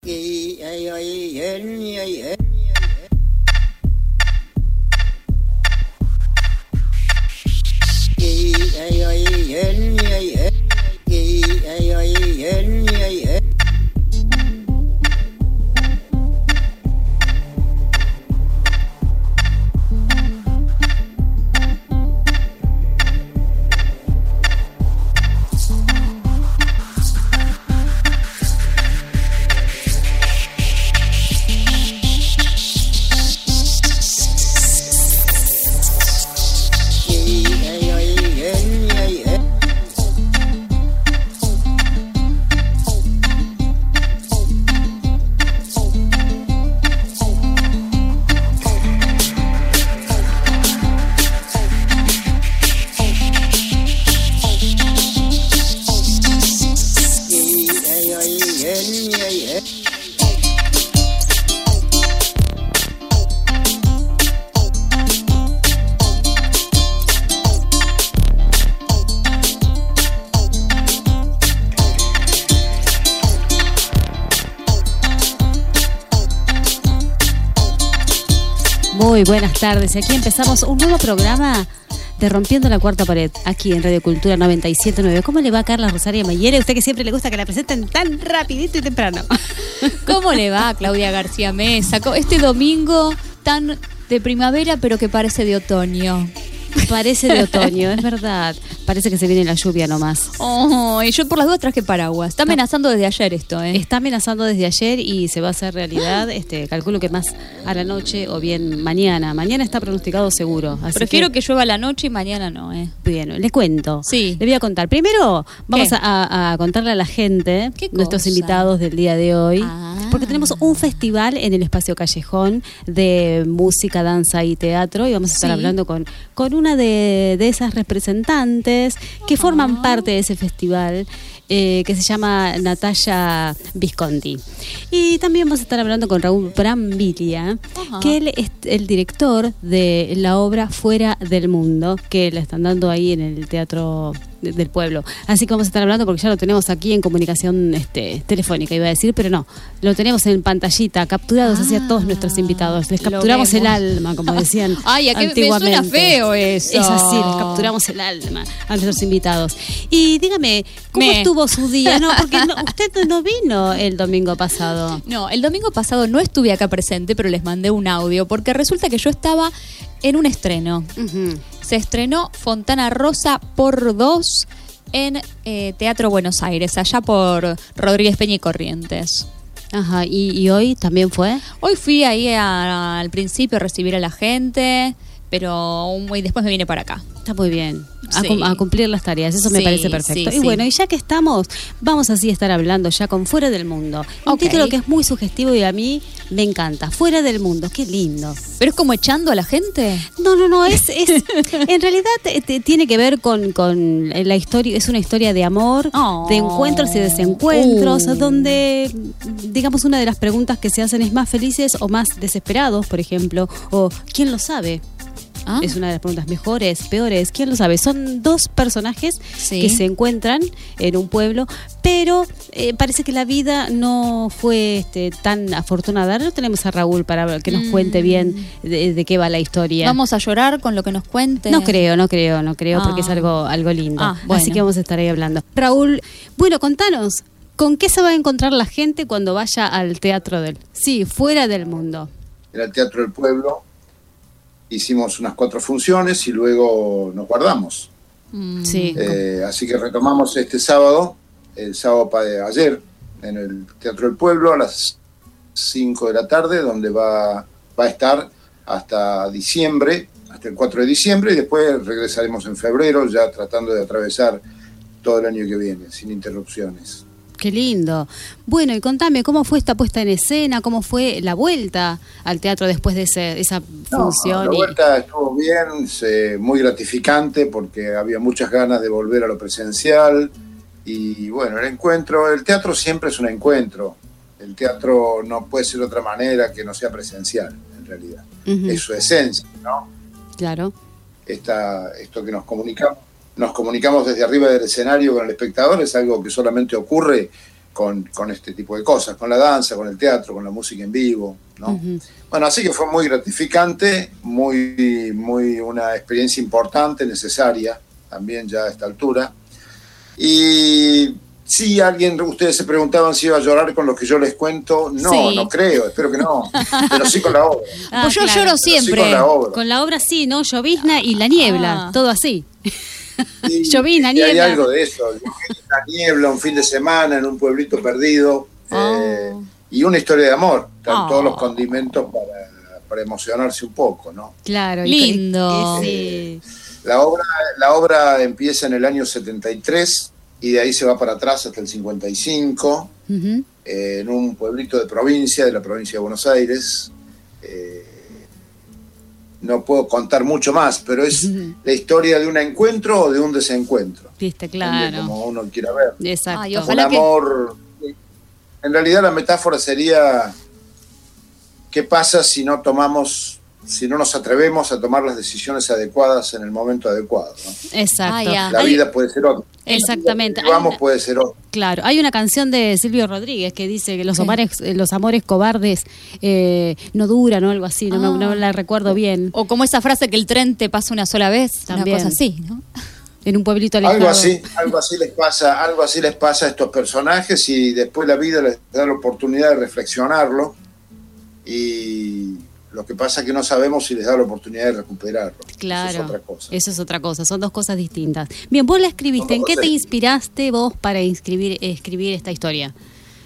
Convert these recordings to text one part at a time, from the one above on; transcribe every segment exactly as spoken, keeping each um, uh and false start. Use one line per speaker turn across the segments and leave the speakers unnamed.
Muy buenas tardes. Aquí empezamos un nuevo programa de Rompiendo la Cuarta Pared, aquí en Radio Cultura noventa y siete punto nueve. ¿Cómo le va a Carla Rosaria Mayere? Usted que siempre le gusta que la presenten tan rapidito y temprano.
¿Cómo le va Claudia García Mesa? Este domingo tan de primavera, pero que parece de otoño.
Parece de otoño, es verdad. Parece que se viene la lluvia nomás.
Oh, y yo por las dudas traje paraguas. Está amenazando desde ayer esto, ¿eh?
Está amenazando desde ayer y se va a hacer realidad. Este, calculo que más a la noche o bien mañana. Mañana está pronosticado seguro. Así
Prefiero
que...
que llueva a la noche y mañana no, ¿eh?
Bien, le cuento.
Sí.
Le voy a contar. Primero vamos a, a contarle a la gente, nuestros invitados del día de hoy.
Ah.
Porque tenemos un festival en el Espacio Callejón de música, danza y teatro. Y vamos a estar sí. hablando con, con una de, de esas representantes que forman parte de ese festival, eh, que se llama Natalia Visconti. Y también vamos a estar hablando con Raúl Brambilia, uh-huh. que él es el director de la obra Fuera del Mundo, que la están dando ahí en el Teatro del Pueblo. Así que vamos a estar hablando porque ya lo tenemos aquí en comunicación este, telefónica, iba a decir, pero no, lo tenemos en pantallita, capturados ah, hacia todos nuestros invitados. Les capturamos el alma, como decían
Ay, ¿a qué
antiguamente.
Me suena feo eso?
Es así, les capturamos el alma a nuestros invitados. Y dígame, ¿cómo me. estuvo su día? No, porque no, usted no vino el domingo pasado.
No, el domingo pasado no estuve acá presente, pero les mandé un audio, porque resulta que yo estaba en un estreno. Uh-huh. Se estrenó Fontana Rosa por dos en eh, Teatro Buenos Aires, allá por Rodríguez Peña y Corrientes.
Ajá, ¿y, y hoy también fue?
Hoy fui ahí a, al principio a recibir a la gente, pero y después me vine para acá.
Está muy bien. A,
sí.
cum- a cumplir las tareas, eso me
sí,
parece perfecto.
Sí,
y
sí.
bueno, y ya que estamos, vamos así a estar hablando ya con Fuera del Mundo. Un
okay.
título que es muy sugestivo y a mí me encanta. Fuera del Mundo, qué lindo.
¿Pero es como echando a la gente?
No, no, no, es, es en realidad te, te, tiene que ver con, con la historia, es una historia de amor, oh. de encuentros y desencuentros, uh. donde, digamos, una de las preguntas que se hacen es más felices o más desesperados, por ejemplo, o ¿quién lo sabe? ¿Ah? Es una de las preguntas mejores, peores, ¿quién lo sabe? Son dos personajes sí. que se encuentran en un pueblo, pero eh, parece que la vida no fue este, tan afortunada. No tenemos a Raúl para que nos mm. cuente bien de, de qué va la historia.
¿Vamos a llorar con lo que nos cuente?
No creo, no creo, no creo, ah. porque es algo, algo lindo. Ah, bueno. Así que vamos a estar ahí hablando. Raúl, bueno, contanos, ¿con qué se va a encontrar la gente cuando vaya al teatro del... Sí, Fuera del Mundo?
Era el Teatro del Pueblo. Hicimos unas cuatro funciones y luego nos guardamos.
Mm. Sí.
Eh, así que retomamos este sábado, el sábado de ayer, en el Teatro del Pueblo a las cinco de la tarde, donde va, va a estar hasta diciembre, hasta el cuatro de diciembre, y después regresaremos en febrero, ya tratando de atravesar todo el año que viene, sin interrupciones.
Qué lindo. Bueno, y contame, ¿cómo fue esta puesta en escena? ¿Cómo fue la vuelta al teatro después de ese, esa función?
No, la vuelta y... estuvo bien, se, muy gratificante, porque había muchas ganas de volver a lo presencial. Y bueno, el encuentro, el teatro siempre es un encuentro. El teatro no puede ser de otra manera que no sea presencial, en realidad. Uh-huh. Es su esencia, ¿no?
Claro.
Esta, esto que nos comunicamos. Nos comunicamos desde arriba del escenario con el espectador, es algo que solamente ocurre con, con este tipo de cosas, con la danza, con el teatro, con la música en vivo, ¿no? Uh-huh. Bueno, así que fue muy gratificante, muy, muy una experiencia importante, necesaria, también ya a esta altura. Y si alguien, ustedes se preguntaban si iba a llorar con lo que yo les cuento, no, sí. no creo, espero que no, pero sí con la obra.
Ah, pues yo claro. lloro siempre.
Sí con la obra.
Con la obra sí, ¿no? Llovizna y la niebla, ah. todo así.
Sí,
Llovizna,
y
niebla.
Hay algo de eso, la niebla, un fin de semana en un pueblito perdido, oh. eh, y una historia de amor, están oh. todos los condimentos para, para emocionarse un poco, ¿no?
Claro,
lindo.
Eh, sí. La obra, la obra empieza en el año setenta y tres y de ahí se va para atrás hasta el cincuenta y cinco, uh-huh. eh, en un pueblito de provincia, de la provincia de Buenos Aires. Eh, no puedo contar mucho más, pero es uh-huh. la historia de un encuentro o de un desencuentro.
Viste, claro.
Como uno quiera ver.
Exacto.
Ay,
un amor... Que... En realidad la metáfora sería ¿qué pasa si no tomamos... si no nos atrevemos a tomar las decisiones adecuadas en el momento adecuado, ¿no?
Exacto. Ah, yeah.
La
hay...
vida puede ser otra.
Exactamente.
Vamos,
una...
puede ser otra.
Claro, hay una canción de Silvio Rodríguez que dice que los, amores, los amores cobardes eh, no duran o algo así, no, ah. me, no la recuerdo bien.
O como esa frase que el tren te pasa una sola vez, también. Una cosa así, ¿no?
En un pueblito alejado.
Algo así, algo así les pasa, algo así les pasa a estos personajes y después la vida les da la oportunidad de reflexionarlo y... Lo que pasa es que no sabemos si les da la oportunidad de recuperarlo.
Claro,
eso es otra cosa.
Eso es otra cosa, son dos cosas distintas. Bien, vos la escribiste, ¿en qué te inspiraste vos para escribir, escribir esta historia?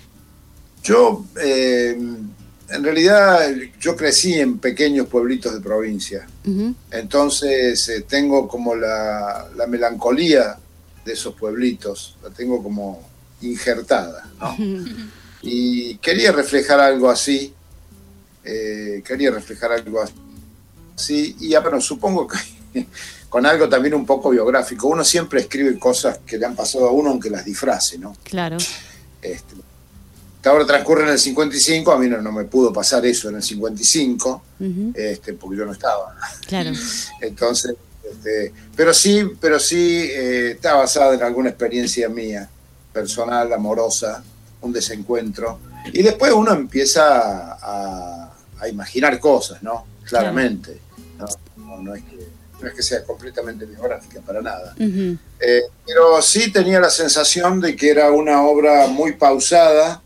Yo, eh, en realidad, yo crecí en pequeños pueblitos de provincia. Uh-huh. Entonces, eh, tengo como la, la melancolía de esos pueblitos, la tengo como injertada, ¿no? Uh-huh. Y quería reflejar algo así. Eh, quería reflejar algo así y ya, bueno, supongo que con algo también un poco biográfico. Uno siempre escribe cosas que le han pasado a uno aunque las disfrace, ¿no?
Claro.
Este, esta obra transcurre en el cincuenta y cinco, a mí no, no me pudo pasar eso en el cincuenta y cinco, uh-huh. este, porque yo no estaba.
Claro.
Entonces, este, pero sí, pero sí eh, está basada en alguna experiencia mía, personal, amorosa, un desencuentro. Y después uno empieza a, a imaginar cosas, ¿no? Claramente. Claro. No, no, no, es que, no es que sea completamente biográfica, para nada. Uh-huh. Eh, pero sí tenía la sensación de que era una obra muy pausada,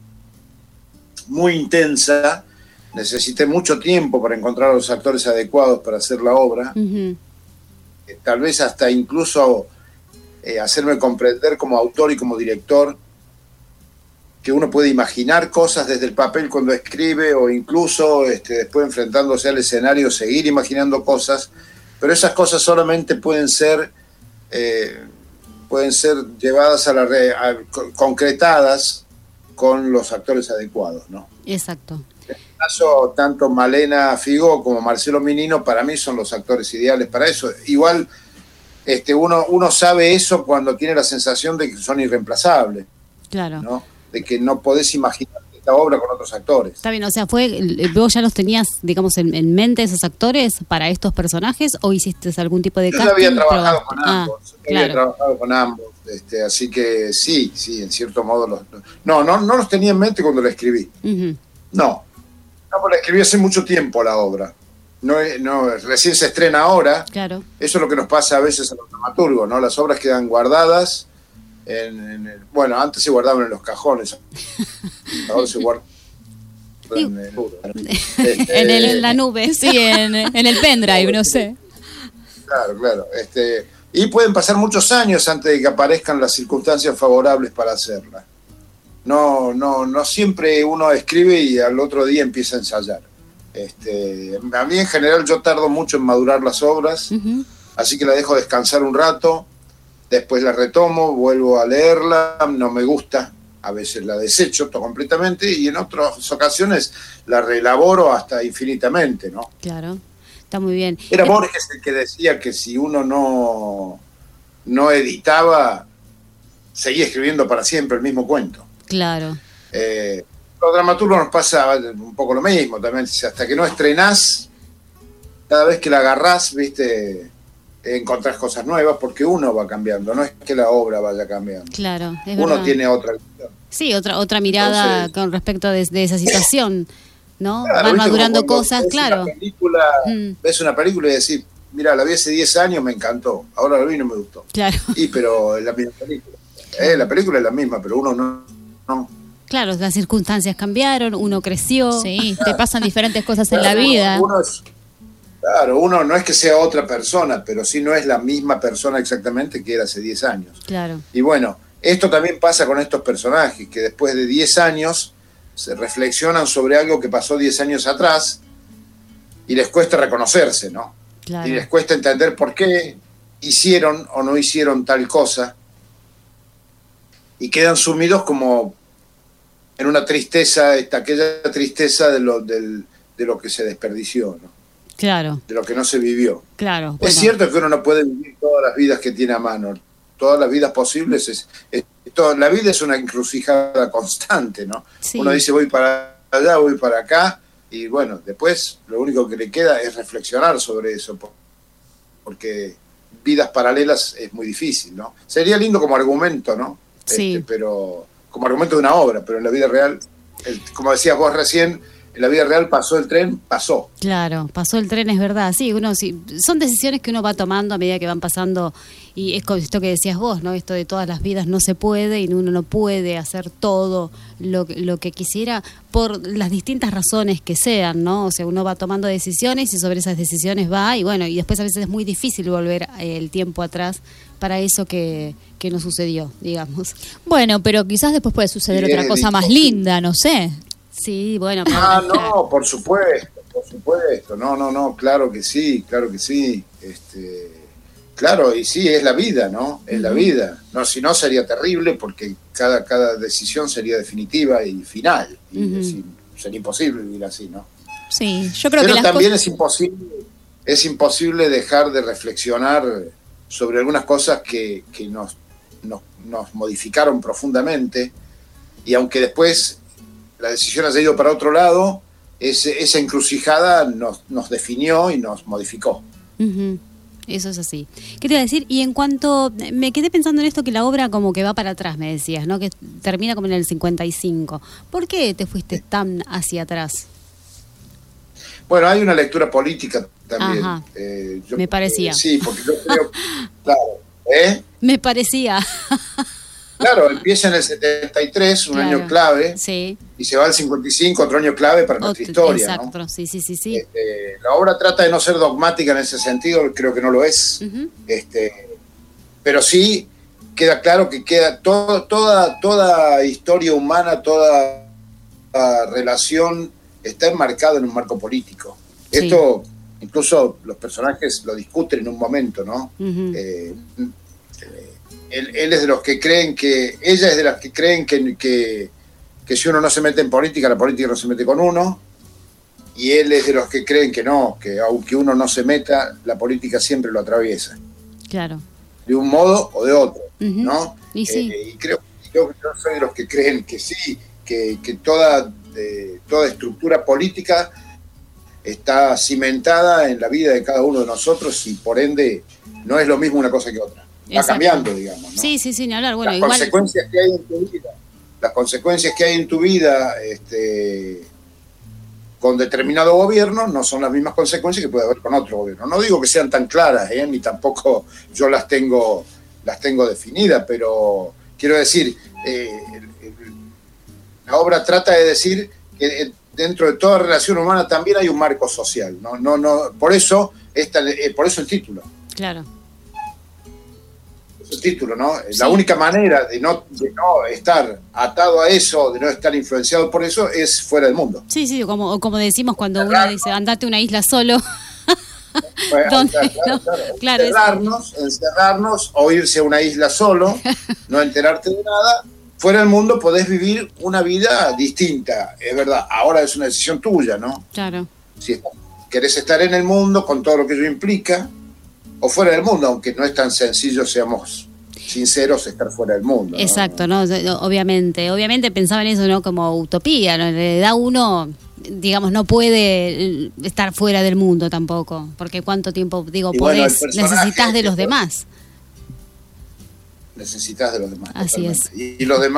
muy intensa. Necesité mucho tiempo para encontrar a los actores adecuados para hacer la obra. Uh-huh. Eh, tal vez hasta incluso eh, hacerme comprender como autor y como director que uno puede imaginar cosas desde el papel cuando escribe o incluso este, después enfrentándose al escenario seguir imaginando cosas, pero esas cosas solamente pueden ser eh, pueden ser llevadas a la re, a, concretadas con los actores adecuados, ¿no?
Exacto.
En este caso, tanto Malena Figo como Marcelo Minino para mí son los actores ideales para eso. Igual este, uno, uno sabe eso cuando tiene la sensación de que son irreemplazables.
Claro.
¿No? De que no podés imaginar esta obra con otros actores.
Está bien, o sea, fue vos ya los tenías, digamos, en, en mente esos actores para estos personajes o hiciste algún tipo de
Yo
casting?
Yo había trabajado pero... con ambos,
ah,
yo claro. había trabajado con ambos, este, así que sí, sí, en cierto modo los, no, no, no los tenía en mente cuando la escribí. Uh-huh. No, no, la escribí hace mucho tiempo la obra. No, no, recién se estrena ahora.
Claro.
Eso es lo que nos pasa a veces a los dramaturgos, ¿no? Las obras quedan guardadas. En, en el, bueno, antes se guardaban en los cajones, ahora se guardan en, el,
este, en, el, en la nube, sí, en, en el pendrive, no sé.
Claro, claro. Este, y pueden pasar muchos años antes de que aparezcan las circunstancias favorables para hacerla. No, no, no siempre uno escribe y al otro día empieza a ensayar. Este, a mí en general yo tardo mucho en madurar las obras, uh-huh. así que la dejo descansar un rato. Después la retomo, vuelvo a leerla, no me gusta, a veces la desecho completamente y en otras ocasiones la reelaboro hasta infinitamente, ¿no?
Claro, está muy bien.
Era Borges el que decía que si uno no, no editaba, seguía escribiendo para siempre el mismo cuento.
Claro.
Eh, los dramaturgos nos pasa un poco lo mismo también, hasta que no estrenás, cada vez que la agarrás, viste... encontrás cosas nuevas porque uno va cambiando, no es que la obra vaya cambiando.
Claro, es
uno
verdad.
tiene otra visión.
Sí, otra otra mirada Entonces, con respecto de, de esa situación, ¿no?
Claro,
van madurando cosas,
ves
claro.
Una película, mm. Ves una película y decís, mira, la vi hace diez años, me encantó, ahora la vi y no me gustó.
Claro.
Y pero es la misma película. Eh, la película es la misma, pero uno no... no.
Claro, las circunstancias cambiaron, uno creció.
Sí, te pasan diferentes cosas en la vida.
Uno es, claro, uno no es que sea otra persona, pero sí no es la misma persona exactamente que era hace diez años.
Claro.
Y bueno, esto también pasa con estos personajes, que después de diez años se reflexionan sobre algo que pasó diez años atrás y les cuesta reconocerse, ¿no?
Claro.
Y les cuesta entender por qué hicieron o no hicieron tal cosa y quedan sumidos como en una tristeza, esta, aquella tristeza de lo, del, de lo que se desperdició, ¿no?
Claro.
De lo que no se vivió.
Claro.
Es
Bueno.
cierto que uno no puede vivir todas las vidas que tiene a mano, todas las vidas posibles. Es, es, todo, la vida es una encrucijada constante, ¿no?
Sí.
Uno dice voy para allá, voy para acá, y bueno, después lo único que le queda es reflexionar sobre eso, porque vidas paralelas es muy difícil, ¿no? Sería lindo como argumento, ¿no?
Sí.
Este, pero como argumento de una obra, pero en la vida real, el, como decías vos recién, en la vida real pasó el tren, pasó.
Claro, pasó el tren, es verdad. Sí, uno sí, son decisiones que uno va tomando a medida que van pasando, y es como esto que decías vos, ¿no? Esto de todas las vidas no se puede y uno no puede hacer todo lo, lo que quisiera por las distintas razones que sean, ¿no? O sea, uno va tomando decisiones y sobre esas decisiones va, y bueno, y después a veces es muy difícil volver el tiempo atrás para eso que, que no sucedió, digamos.
Bueno, pero quizás después puede suceder
Sí,
otra cosa más linda, no sé.
Sí, bueno.
Ah, no, por supuesto, por supuesto. No, no, no, claro que sí, claro que sí. Este, claro, y sí, es la vida, ¿no? Es uh-huh. la vida. No, si no sería terrible porque cada, cada decisión sería definitiva y final. Y uh-huh. es, sería imposible vivir así, ¿no?
Sí, yo creo
Pero
que las
también
cosas...
es imposible, es imposible dejar de reflexionar sobre algunas cosas que, que nos, nos, nos modificaron profundamente, y aunque después la decisión haya ido para otro lado, ese, esa encrucijada nos, nos definió y nos modificó.
Uh-huh. Eso es así. ¿Qué te iba a decir? Y en cuanto, me quedé pensando en esto, que la obra como que va para atrás, me decías, ¿no? Que termina como en el cincuenta y cinco. ¿Por qué te fuiste tan hacia atrás?
Bueno, hay una lectura política también.
Ajá.
Eh, yo,
me parecía.
Eh, sí, porque yo creo, claro, ¿eh?
Me parecía.
Claro, empieza en el setenta y tres, un
claro,
año clave,
sí.
y se va al cincuenta y cinco, otro año clave para nuestra
Otro,
historia.
Exacto, ¿no? sí, sí, sí. sí.
Este, la obra trata de no ser dogmática en ese sentido, creo que no lo es, uh-huh. este, pero sí queda claro que queda todo, toda, toda historia humana, toda, toda relación está enmarcada en un marco político. Sí. Esto, incluso los personajes lo discuten en un momento, ¿no? Uh-huh. Eh, Él, él es de los que creen que, ella es de las que creen que, que, que si uno no se mete en política, la política no se mete con uno, y él es de los que creen que no, que aunque uno no se meta, la política siempre lo atraviesa.
Claro.
De un modo o de otro, uh-huh. ¿no?
Y, sí.
eh, y creo que yo, yo soy de los que creen que sí, que, que toda, eh, toda estructura política está cimentada en la vida de cada uno de nosotros y por ende no es lo mismo una cosa que otra. Va Exacto. cambiando, digamos, ¿no?
Sí, sí, sin hablar. Bueno,
las
igual...
consecuencias que hay en tu vida, las consecuencias que hay en tu vida, este, con determinado gobierno, no son las mismas consecuencias que puede haber con otro gobierno. No digo que sean tan claras, ¿eh? Ni tampoco yo las tengo, las tengo definidas, pero quiero decir, eh, el, el, la obra trata de decir que dentro de toda relación humana también hay un marco social, ¿no? No, no, por eso esta, eh, por eso el título.
Claro.
El título, ¿no? Sí. La única manera de no, de no estar atado a eso, de no estar influenciado por eso, es fuera del mundo.
Sí, sí, como, como decimos cuando Encerrarnos. Uno dice, andate a una isla solo.
Bueno, ¿Dónde, claro, claro, claro. claro encerrarnos, encerrarnos o irse a una isla solo, no enterarte de nada. Fuera del mundo podés vivir una vida distinta, es verdad. Ahora es una decisión tuya, ¿no?
Claro.
Si querés estar en el mundo con todo lo que ello implica, o fuera del mundo, aunque no es tan sencillo, seamos sinceros, estar fuera del mundo.
Exacto, ¿no? ¿no? Obviamente, obviamente pensaba en eso, ¿no? Como utopía, ¿no? En realidad uno, digamos, no puede estar fuera del mundo tampoco, porque cuánto tiempo, digo, y podés, bueno, necesitas de los demás.
Necesitas de los demás.
Así
totalmente.
es.
Y, y los demás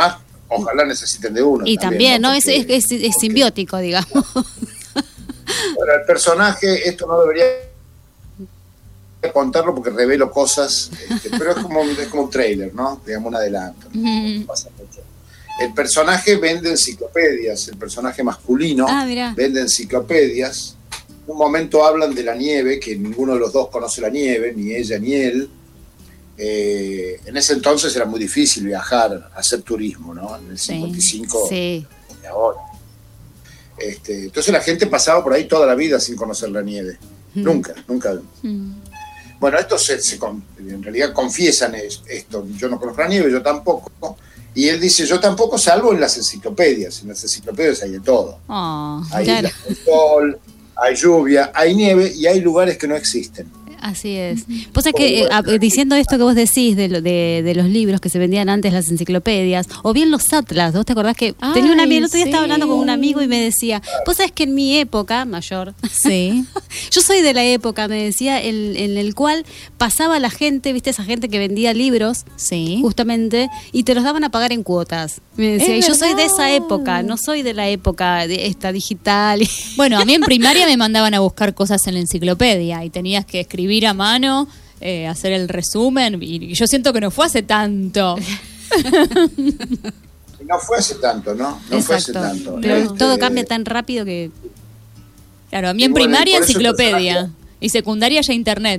ojalá necesiten de uno.
Y también, ¿no?
¿no?
Porque, es, es, es, es simbiótico, digamos.
Bueno, el personaje, esto no debería contarlo porque revelo cosas, este, pero es como, es como un trailer, ¿no? Digamos, un adelanto, ¿no? Mm. Pasa mucho. El personaje vende enciclopedias, el personaje masculino ah, vende enciclopedias. En un momento hablan de la nieve, que ninguno de los dos conoce la nieve, ni ella ni él. Eh, en ese entonces era muy difícil viajar, hacer turismo, ¿no? En el cincuenta y cinco, sí, de ahora. Este, entonces la gente pasaba por ahí toda la vida sin conocer la nieve. Mm. Nunca, nunca. Mm. Bueno, estos se, se, en realidad confiesan esto. Yo no conozco la nieve, yo tampoco. Y él dice, yo tampoco, salvo en las enciclopedias. En las enciclopedias hay de todo. Oh, hay claro. sol, hay lluvia, hay nieve y hay lugares que no existen.
Así es. Vos sabés que eh, diciendo esto que vos decís de, de, de los libros que se vendían antes, las enciclopedias, o bien los atlas, ¿vos te acordás que Ay, tenía un amigo, el otro día sí. estaba hablando con un amigo y me decía, vos sabés que en mi época, mayor, sí. yo soy de la época, me decía, en, en el cual pasaba la gente, viste, esa gente que vendía libros, sí. justamente, y te los daban a pagar en cuotas. Me decía, y yo soy de esa época, no soy de la época de esta digital.
Bueno, a mí en primaria me mandaban a buscar cosas en la enciclopedia y tenías que escribir a mano, eh, hacer el resumen, y yo siento que no fue hace tanto.
No fue hace tanto, ¿no? No Exacto. fue hace tanto.
Pero este, todo cambia tan rápido que...
Claro, a mí en bueno, primaria enciclopedia y secundaria ya internet.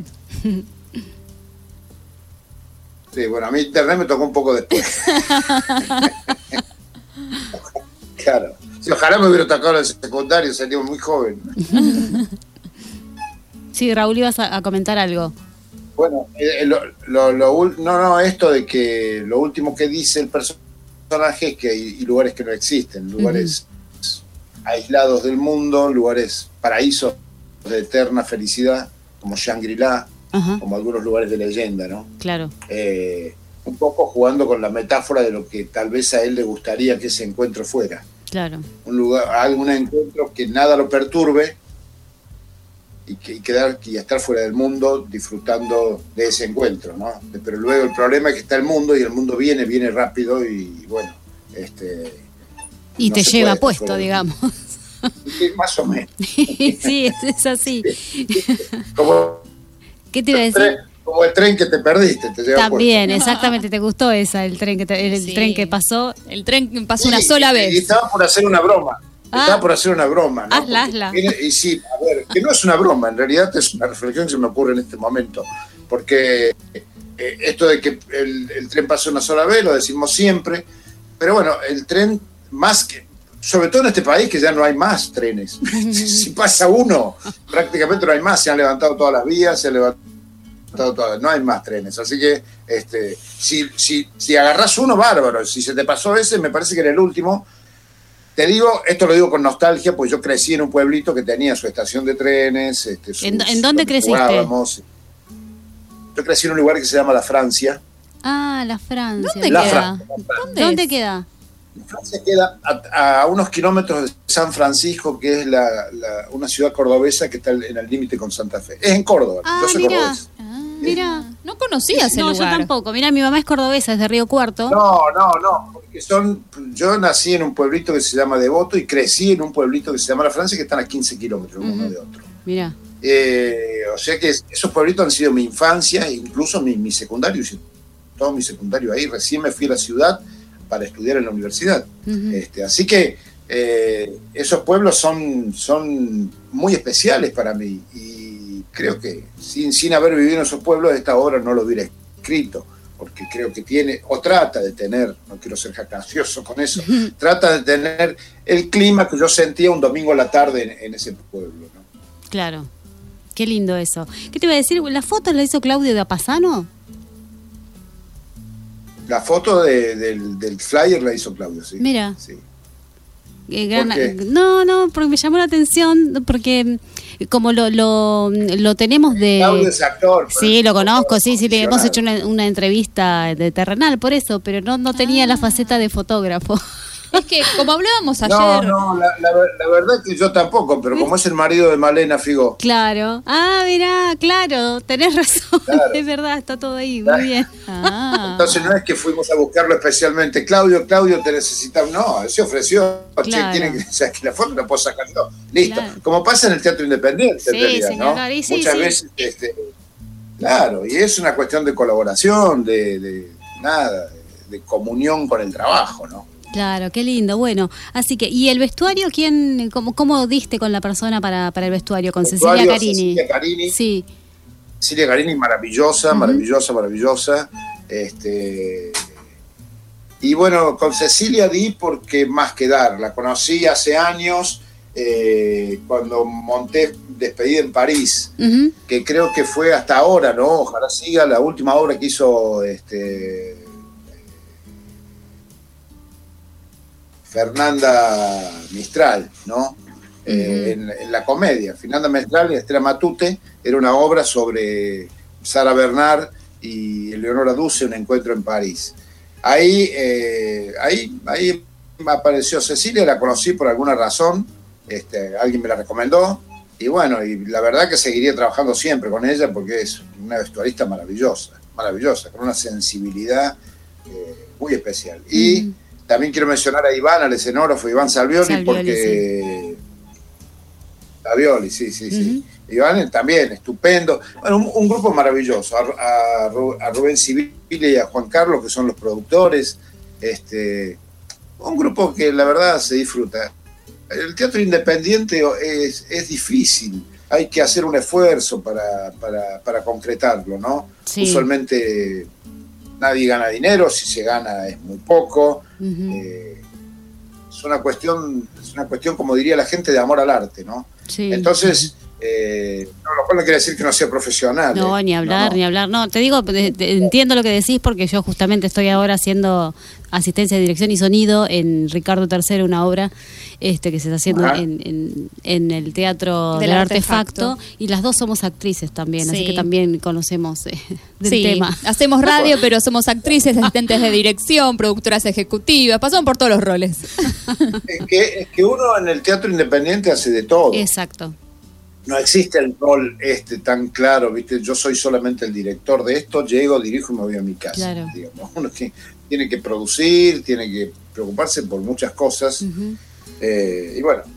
Sí, bueno, a mí internet me tocó un poco después. Claro. Si ojalá me hubiera tocado en el secundario, sería muy joven.
Sí, Raúl, ibas a, a comentar algo.
Bueno, eh, lo, lo, lo, no, no, esto de que lo último que dice el personaje es que hay, hay lugares que no existen, lugares uh-huh. aislados del mundo, lugares paraísos de eterna felicidad, como Shangri-La, uh-huh. como algunos lugares de leyenda, ¿no?
Claro.
Eh, un poco jugando con la metáfora de lo que tal vez a él le gustaría que ese encuentro fuera.
Claro.
Un lugar, algún encuentro que nada lo perturbe, y, que, y quedar y estar fuera del mundo disfrutando de ese encuentro, ¿no? Pero luego el problema es que está el mundo y el mundo viene, viene rápido y bueno, este
y no te lleva puesto, fuera, digamos.
Sí, más o menos.
Sí, es, es así.
Como,
¿Qué te iba a decir?
Tren, como el tren que te perdiste, te lleva
También,
puesto.
Exactamente, te gustó esa, el tren que te, el sí. tren que pasó,
el tren que pasó sí,
una sola
y,
vez.
Y estaba por hacer una broma. Ah. Estaba por hacer una broma, ¿no?
Hazla, hazla.
Tiene, y sí, a ver, que no es una broma, en realidad es una reflexión que se me ocurre en este momento, porque eh, esto de que el, el tren pasa una sola vez, lo decimos siempre, pero bueno, el tren, más que, sobre todo en este país que ya no hay más trenes, si, si pasa uno, prácticamente no hay más, se han levantado todas las vías, se han levantado todas, no hay más trenes, así que este, si, si, si agarrás uno, bárbaro, si se te pasó ese, me parece que era el último. Te digo, esto lo digo con nostalgia, pues yo crecí en un pueblito que tenía su estación de trenes. Este, sus,
¿En, ¿En dónde creciste?
Jugábamos. Yo crecí en un lugar que se llama La Francia.
Ah, La Francia.
¿Dónde
la
queda?
Francia,
¿Dónde, ¿Dónde queda?
La Francia queda a, a unos kilómetros de San Francisco, que es la, la, una ciudad cordobesa que está en el límite con Santa Fe. Es en Córdoba.
Ah,
yo soy
mira.
cordobés.
Ah, mira.
No conocía ese
no,
lugar.
No, yo tampoco. Mira, mi mamá es cordobesa, es de Río Cuarto.
No, no, no. Porque son, yo nací en un pueblito que se llama Devoto y crecí en un pueblito que se llama La Francia, que están a quince kilómetros uh-huh. uno de otro.
Mira.
Eh, o sea que esos pueblitos han sido mi infancia, incluso mi, mi secundario, todo mi secundario ahí. Recién me fui a la ciudad para estudiar en la universidad. Uh-huh. Este, así que eh, esos pueblos son, son muy especiales para mí y creo que sin, sin haber vivido en esos pueblos esta obra no lo hubiera escrito, porque creo que tiene, o trata de tener, no quiero ser jactancioso con eso, uh-huh. trata de tener el clima que yo sentía un domingo a la tarde en, en ese pueblo, ¿no?
Claro, qué lindo eso. ¿Qué te iba a decir? ¿La foto la hizo Claudio de Apasano?
La foto de, del, del flyer la hizo Claudio, sí.
Mira.
Sí.
Eh, gran, no, no, porque me llamó la atención, porque como lo lo, lo tenemos de...
Claudio es actor.
Sí, lo conozco, sí, sí, le hemos hecho una, una entrevista de terrenal por eso, pero no, no tenía ah. la faceta de fotógrafo.
Es que, como hablábamos ayer...
No, no, la, la, la verdad es que yo tampoco, pero como es el marido de Malena Figo.
Claro. Ah, mirá, claro, tenés razón. Claro. Es verdad, está todo ahí, muy bien.
Ah. Entonces no es que fuimos a buscarlo especialmente. Claudio, Claudio, te necesitamos. No, él se ofreció. Claro. Che, tiene que, o sea, que la foto la puedo sacar yo. Listo. Claro. Como pasa en el teatro independiente, sí, en realidad, señor, ¿no? Sí, Muchas sí. veces, este, claro, y es una cuestión de colaboración, de, de nada, de, de comunión con el trabajo, ¿no?
Claro, qué lindo. Bueno, así que, ¿y el vestuario quién, cómo, cómo diste con la persona para, para el vestuario? ¿Con vestuario, Cecilia Carini?
Cecilia Carini.
Sí.
Cecilia Carini, maravillosa, uh-huh. maravillosa, maravillosa. Este, y bueno, con Cecilia di porque más que dar. La conocí hace años, eh, cuando monté Despedida en París, uh-huh. que creo que fue hasta ahora, ¿no? Ojalá siga la última obra que hizo... este Fernanda Mistral, ¿no? Uh-huh. Eh, en, en la comedia. Fernanda Mistral y Estela Matute era una obra sobre Sara Bernard y Eleonora Duse, un encuentro en París. Ahí, eh, ahí, ahí apareció Cecilia, la conocí por alguna razón, este, alguien me la recomendó, y bueno, y la verdad que seguiría trabajando siempre con ella porque es una vestuarista maravillosa, maravillosa, con una sensibilidad eh, muy especial. Uh-huh. Y también quiero mencionar a Iván, al escenógrafo Iván Salvioli, Salvioli porque... Sí. Salvioli, sí, sí, sí. Uh-huh. Iván también, estupendo. Bueno, un, un grupo maravilloso. A, a, a Rubén Civile y a Juan Carlos, que son los productores. Este, un grupo que la verdad se disfruta. El teatro independiente es, es difícil. Hay que hacer un esfuerzo para, para, para concretarlo, ¿no? Sí. Usualmente... nadie gana dinero, si se gana es muy poco. Uh-huh. eh, es una cuestión, es una cuestión, como diría la gente, de amor al arte, ¿no? Sí. Entonces, eh, no, lo cual no quiere decir que no sea profesional.
No,
eh.
ni hablar, no, no. ni hablar. No, te digo, te, te, entiendo lo que decís porque yo justamente estoy ahora haciendo asistencia de dirección y sonido en Ricardo tercero, una obra este que se está haciendo en, en, en el Teatro del, del Artefacto. Artefacto, y las dos somos actrices también, sí. Así que también conocemos eh, del
sí.
tema.
Hacemos radio, pero somos actrices, asistentes de dirección, productoras ejecutivas, pasamos por todos los roles.
Es que, es que uno en el teatro independiente hace de todo.
Exacto.
No existe el rol este tan claro, ¿viste? Yo soy solamente el director de esto, llego, dirijo y me voy a mi casa. Claro. Digamos. Uno que tiene que producir, tiene que preocuparse por muchas cosas. Uh-huh. Eh, y bueno,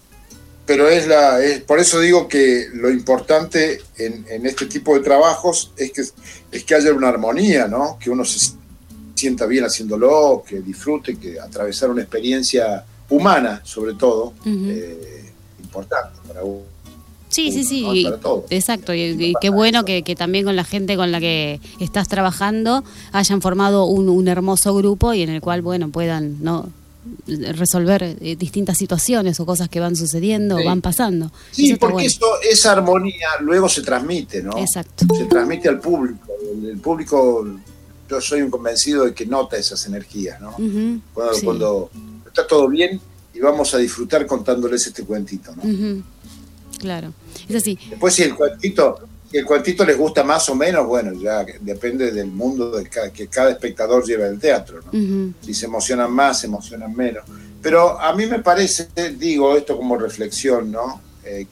pero es la es por eso digo que lo importante en, en este tipo de trabajos es que, es que haya una armonía, ¿no? Que uno se sienta bien haciéndolo, que disfrute, que atravesar una experiencia humana, sobre todo, uh-huh. eh, importante para uno.
Sí, sí, sí, y, exacto, y, y qué bueno que, que también con la gente con la que estás trabajando hayan formado un, un hermoso grupo y en el cual, bueno, puedan no resolver eh, distintas situaciones o cosas que van sucediendo, sí. van pasando.
Sí,
eso
porque
bueno.
eso, esa armonía luego se transmite, ¿no?
Exacto.
Se transmite al público. El, el público, yo soy un convencido de que nota esas energías, ¿no? Uh-huh. Cuando, sí. cuando está todo bien y vamos a disfrutar contándoles este cuentito, ¿no?
Uh-huh. Claro, es así.
Después si el cuentito, si el cuentito les gusta más o menos, bueno, ya depende del mundo de cada, que cada espectador lleva el teatro, ¿no? Uh-huh. Si se emocionan más, se emocionan menos. Pero a mí me parece, digo esto como reflexión, ¿no? Eh,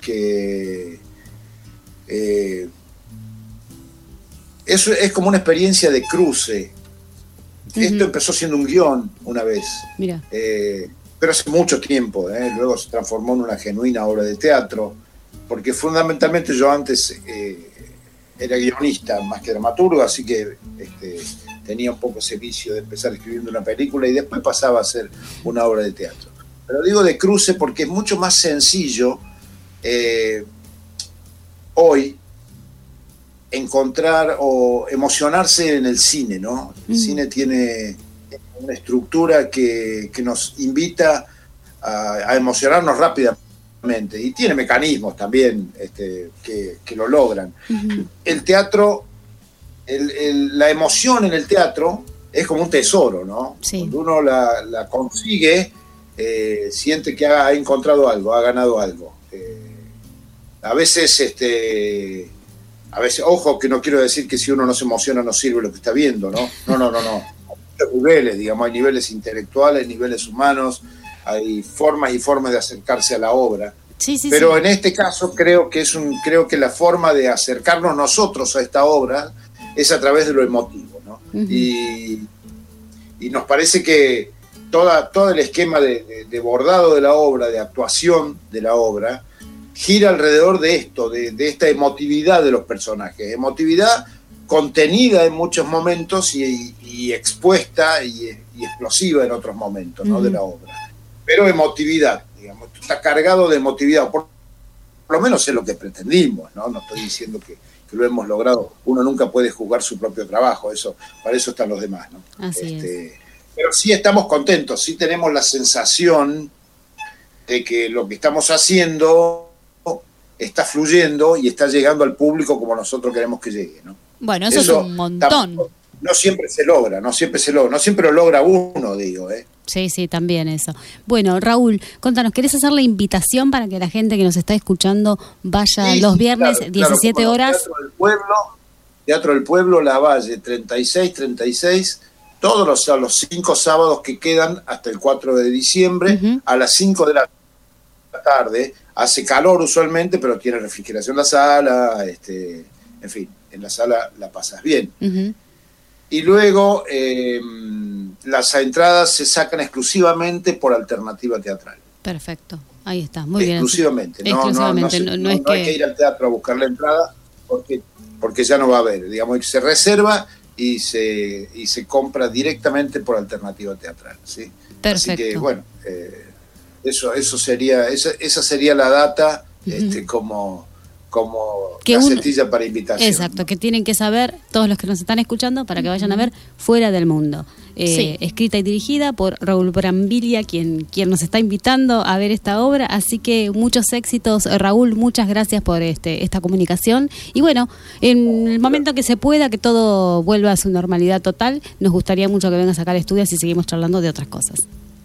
que eh, eso es como una experiencia de cruce. Uh-huh. Esto empezó siendo un guión una vez.
Mira.
Eh, pero hace mucho tiempo, ¿eh? Luego se transformó en una genuina obra de teatro. Porque fundamentalmente yo antes eh, era guionista más que dramaturgo, así que este, tenía un poco ese vicio de empezar escribiendo una película y después pasaba a ser una obra de teatro. Pero digo de cruce porque es mucho más sencillo eh, hoy encontrar o emocionarse en el cine, ¿no? El mm. cine tiene una estructura que, que nos invita a, a emocionarnos rápidamente. Y tiene mecanismos también este, que, que lo logran. Uh-huh. El teatro, el, el, la emoción en el teatro es como un tesoro, ¿no? Sí. Cuando uno la, la consigue, eh, siente que ha, ha encontrado algo, ha ganado algo. Eh, a veces, este, a veces, ojo, que no quiero decir que si uno no se emociona no sirve lo que está viendo, ¿no? No, no, no, no. distintos niveles, digamos, hay niveles intelectuales, niveles humanos, hay formas y formas de acercarse a la obra.
Sí, sí,
Pero
sí.
en este caso creo que es un, creo que la forma de acercarnos nosotros a esta obra es a través de lo emotivo, ¿no? Uh-huh. Y, y nos parece que toda, todo el esquema de, de, de bordado de la obra, de actuación de la obra, gira alrededor de esto, de, de esta emotividad de los personajes, emotividad contenida en muchos momentos y, y expuesta y, y explosiva en otros momentos, ¿no? Uh-huh. De la obra. Pero emotividad, digamos, está cargado de emotividad, por, por lo menos es lo que pretendimos, ¿no? No estoy diciendo que, que lo hemos logrado, uno nunca puede juzgar su propio trabajo, eso, para eso están los demás, ¿no?
Así
este,
es.
Pero sí estamos contentos, sí tenemos la sensación de que lo que estamos haciendo está fluyendo y está llegando al público como nosotros queremos que llegue, ¿no?
Bueno, eso, eso es un montón.
Tampoco, no siempre se logra, no siempre se logra, no siempre lo logra uno, digo, ¿eh?
Sí, sí, también eso. Bueno, Raúl, contanos, ¿querés hacer la invitación para que la gente que nos está escuchando vaya sí, los viernes, claro, diecisiete
claro,
horas?
Teatro del Pueblo, Teatro del Pueblo, Lavalle, treinta y seis, treinta y seis, todos los, los cinco sábados que quedan hasta el cuatro de diciembre, uh-huh. a las cinco de la tarde. Hace calor usualmente, pero tiene refrigeración la sala, este, en fin, en la sala la pasas bien. Uh-huh. Y luego eh, las entradas se sacan exclusivamente por alternativa teatral.
Perfecto, ahí está, muy
exclusivamente.
bien.
No,
exclusivamente.
No, no, no,
no,
no,
es
no
que...
hay que ir al teatro a buscar la entrada porque, porque ya no va a haber. Digamos, se reserva y se, y se compra directamente por alternativa teatral, ¿sí?
Perfecto.
Así que, bueno, eh, eso, eso sería, esa, esa sería la data, uh-huh. este, como... como gacetilla un, para invitación.
Exacto, ¿no? Que tienen que saber todos los que nos están escuchando para que vayan a ver Fuera del Mundo. Eh, sí. Escrita y dirigida por Raúl Brambilia, quien, quien nos está invitando a ver esta obra. Así que muchos éxitos, Raúl, muchas gracias por este esta comunicación. Y bueno, en el momento que se pueda, que todo vuelva a su normalidad total, nos gustaría mucho que vengas acá al estudio y seguimos charlando de otras cosas.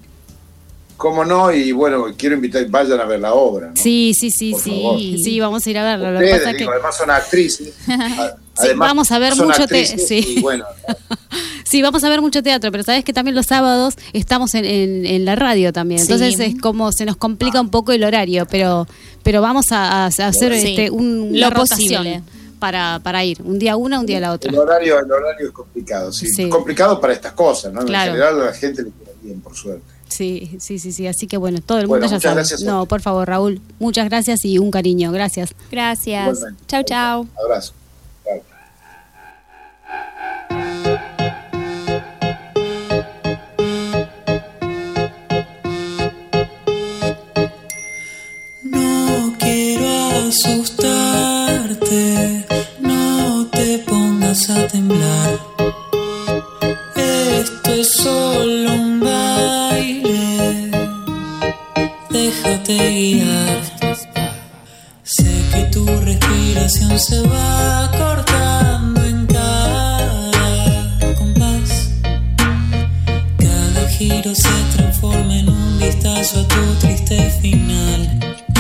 ¿Cómo no? Y bueno, quiero invitar, vayan a ver la obra, ¿no?
Sí, sí, sí,
Por
sí,
favor.
sí, vamos a ir a verla.
Ustedes,
Lo que pasa
digo,
que...
además son actrices. Además,
sí, vamos a ver mucho teatro. Sí.
Bueno.
Sí, vamos a ver mucho teatro, pero sabes que también los sábados estamos en, en, en la radio también, entonces sí. Es como se nos complica un poco el horario, pero pero vamos a, a hacer sí. este un,
lo
una
posible
rotación para, para ir, un día una, un día la otra.
El horario, el horario es complicado, sí. sí. Es complicado para estas cosas, ¿no?
Claro.
En general a la gente le queda bien, por suerte.
Sí, sí, sí, sí, así que bueno, todo el
bueno,
mundo ya sabe.
Gracias
no, por favor, Raúl, muchas gracias y un cariño, gracias.
Gracias. Chau, chau.
Abrazo. Chau.
No quiero asustarte, no te pongas a temblar. Esto es solo un baile, déjate guiar. Sé que tu respiración se va cortando en cada compás. Cada giro se transforma en un vistazo a tu triste final.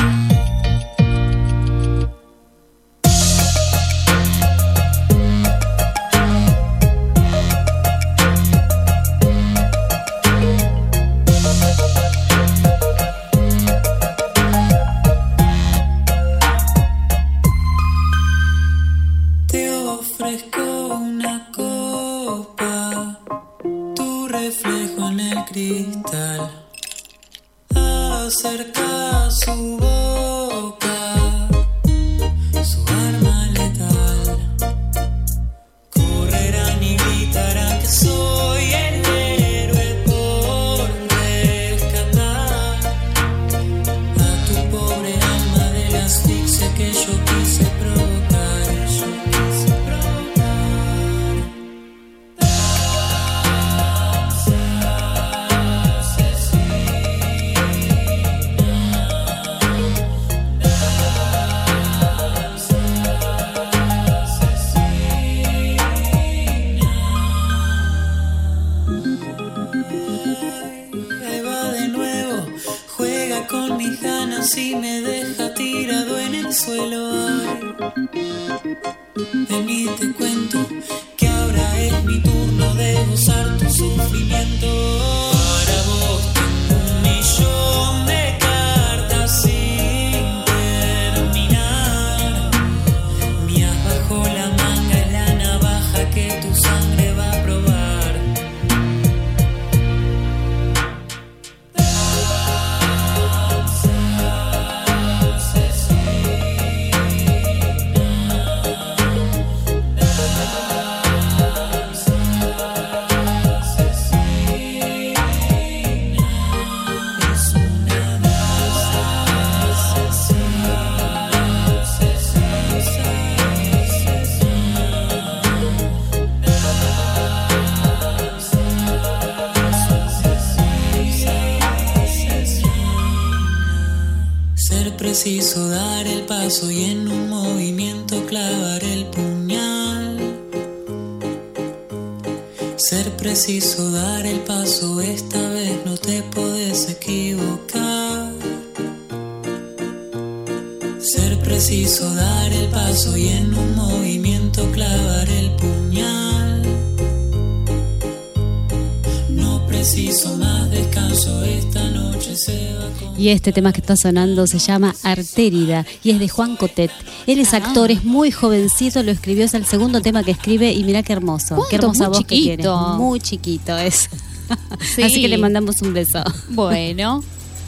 Acerca su boca, su arma letal. Correrán y gritarán que soy el héroe por rescatar a tu pobre alma de la asfixia que yo quise provocar. Yo quise provocar. Si me deja tirado en el suelo, ay, ven y te cuento que ahora es mi turno de gozar tu sufrimiento. Para vos tengo un millón de cartas sin terminar. Mías bajo la manga es la navaja que tu sangre va a probar. Ser preciso dar el paso y en un movimiento clavar el puñal. Ser preciso dar el paso, esta vez no te podés equivocar. Ser preciso dar el paso y en un movimiento clavar el puñal. No preciso más descanso, esta noche se va con...
Y este tema que está sonando se llama Artérida y es de Juan Cotet. Él es actor, es muy jovencito, lo escribió, es el segundo tema que escribe y mirá qué hermoso, qué hermosa voz que tiene. Muy chiquito es. Sí. Así que le mandamos un beso.
Bueno.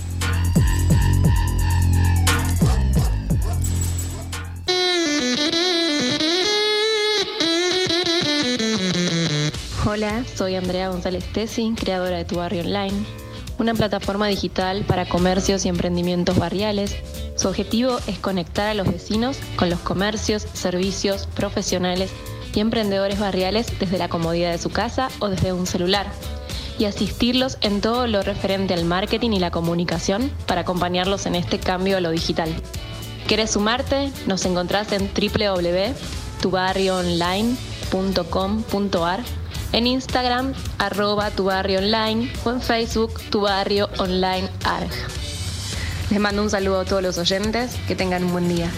Hola, soy Andrea González Tesi, creadora de Tu Barrio Online, una plataforma digital para comercios y emprendimientos barriales. Su objetivo es conectar a los vecinos con los comercios, servicios, profesionales y emprendedores barriales desde la comodidad de su casa o desde un celular, y asistirlos en todo lo referente al marketing y la comunicación para acompañarlos en este cambio a lo digital. ¿Querés sumarte? Nos encontrás en doble u doble u doble u punto tu barrio online punto com punto a r, en Instagram, arroba tu barrio online, o en Facebook, tu barrio online arg. Les mando un saludo a todos los oyentes, que tengan un buen día.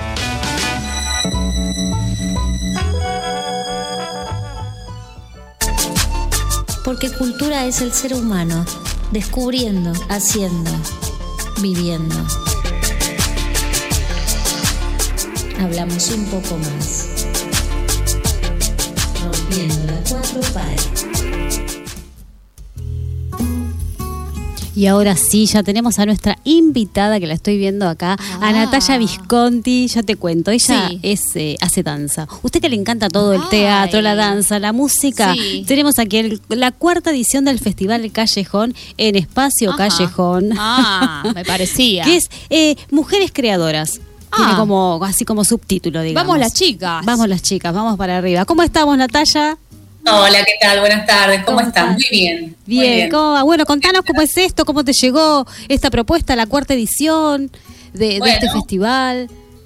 Porque cultura es el ser humano, descubriendo, haciendo, viviendo. Hablamos un poco más. Rompiendo las cuatro paredes.
Y ahora sí, ya tenemos a nuestra invitada, que la estoy viendo acá, ah. a Natalia Visconti. Ya te cuento, ella sí. es, eh, hace danza. Usted que le encanta todo el teatro, Ay. la danza, la música. Sí. Tenemos aquí el, la cuarta edición del Festival Callejón en Espacio Ajá. Callejón.
Ah, me parecía.
Que es eh, Mujeres Creadoras. Ah. Tiene como así como subtítulo, digamos.
Vamos las chicas.
Vamos las chicas, vamos para arriba. ¿Cómo estamos, Natalia?
Hola, ¿qué tal? Buenas tardes, ¿cómo, ¿Cómo están? Muy bien.
Bien,
muy bien.
¿Cómo? Bueno, contanos cómo es esto, cómo te llegó esta propuesta, la cuarta edición de, bueno, de este festival.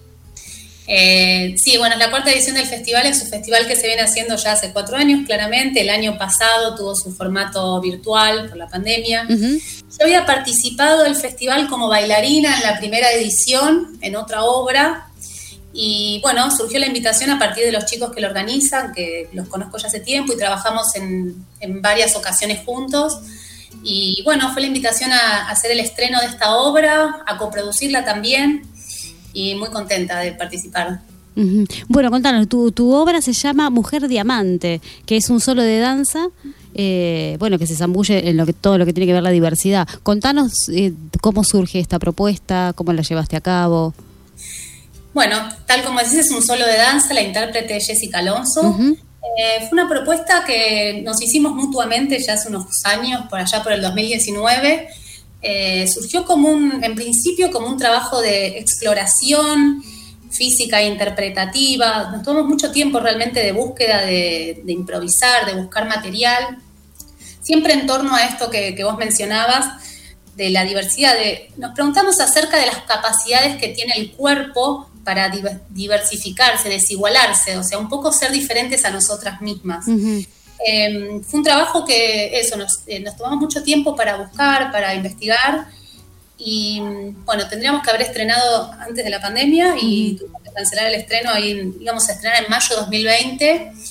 Eh, sí, bueno, la cuarta edición del festival es un festival que se viene haciendo ya hace cuatro años, claramente. El año pasado tuvo su formato virtual por la pandemia. Uh-huh. Yo había participado del festival como bailarina en la primera edición, en otra obra. Y bueno, surgió la invitación a partir de los chicos que lo organizan, que los conozco ya hace tiempo y trabajamos en, en varias ocasiones juntos. Y bueno, fue la invitación a, a hacer el estreno de esta obra, a coproducirla también, y muy contenta de participar.
Uh-huh. Bueno, contanos, tu, tu obra se llama Mujer Diamante, que es un solo de danza, eh, bueno, que se zambulle en lo que, todo lo que tiene que ver la diversidad. Contanos eh, cómo surge esta propuesta, cómo la llevaste a cabo.
Bueno, tal como decís, es un solo de danza, la intérprete Jessica Alonso. Uh-huh. Eh, fue una propuesta que nos hicimos mutuamente ya hace unos años, por allá por el dos mil diecinueve. Eh, surgió como un, en principio como un trabajo de exploración física e interpretativa. Nos tomamos mucho tiempo realmente de búsqueda, de, de improvisar, de buscar material. Siempre en torno a esto que, que vos mencionabas, de la diversidad. De, nos preguntamos acerca de las capacidades que tiene el cuerpo para diversificarse, desigualarse, o sea, un poco ser diferentes a nosotras mismas. Uh-huh. Eh, fue un trabajo que, eso, nos, eh, nos tomamos mucho tiempo para buscar, para investigar, y bueno, tendríamos que haber estrenado antes de la pandemia, y uh-huh. tuvimos que cancelar el estreno, ahí íbamos a estrenar en mayo de dos mil veinte,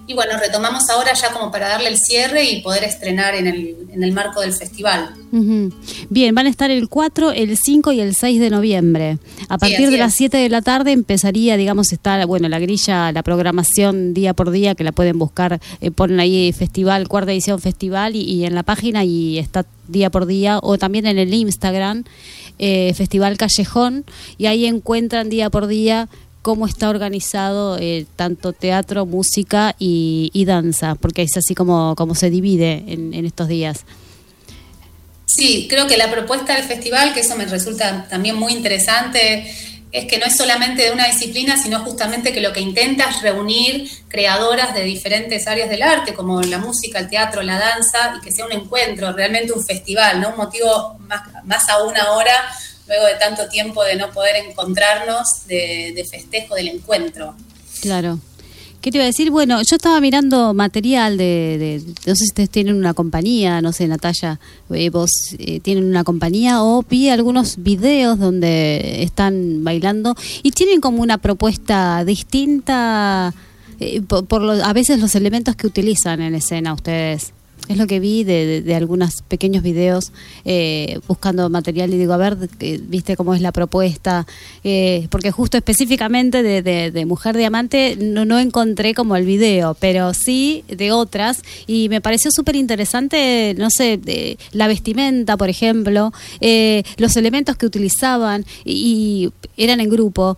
Y bueno, retomamos ahora ya como para darle el cierre y poder estrenar en el, en el marco del festival.
Uh-huh. Bien, van a estar el cuatro, el cinco y el seis de noviembre. A partir
sí,
de las
es.
siete de la tarde empezaría, digamos, está, bueno, la grilla, la programación día por día, que la pueden buscar, eh, ponen ahí festival, cuarta edición festival, y, y en la página y está día por día, o también en el Instagram, eh, Festival Callejón, y ahí encuentran día por día cómo está organizado eh, tanto teatro, música y, y danza, porque es así como, como se divide en, en estos días.
Sí, creo que la propuesta del festival, que eso me resulta también muy interesante, es que no es solamente de una disciplina, sino justamente que lo que intenta es reunir creadoras de diferentes áreas del arte, como la música, el teatro, la danza, y que sea un encuentro, realmente un festival, ¿no? Un motivo más, más aún ahora, luego de tanto tiempo de no poder encontrarnos, de, de festejo del encuentro.
Claro. ¿Qué te iba a decir? Bueno, yo estaba mirando material de, de no sé si ustedes tienen una compañía, no sé, Natalia, eh, vos eh, tienen una compañía, o vi algunos videos donde están bailando y tienen como una propuesta distinta eh, por, por lo, a veces los elementos que utilizan en escena ustedes. Es lo que vi de, de, de algunos pequeños videos eh, buscando material y digo, a ver, eh, viste cómo es la propuesta, eh, porque justo específicamente de, de, de Mujer Diamante no, no encontré como el video, pero sí de otras, y me pareció súper interesante, no sé, de, la vestimenta, por ejemplo, eh, los elementos que utilizaban, y, y eran en grupo.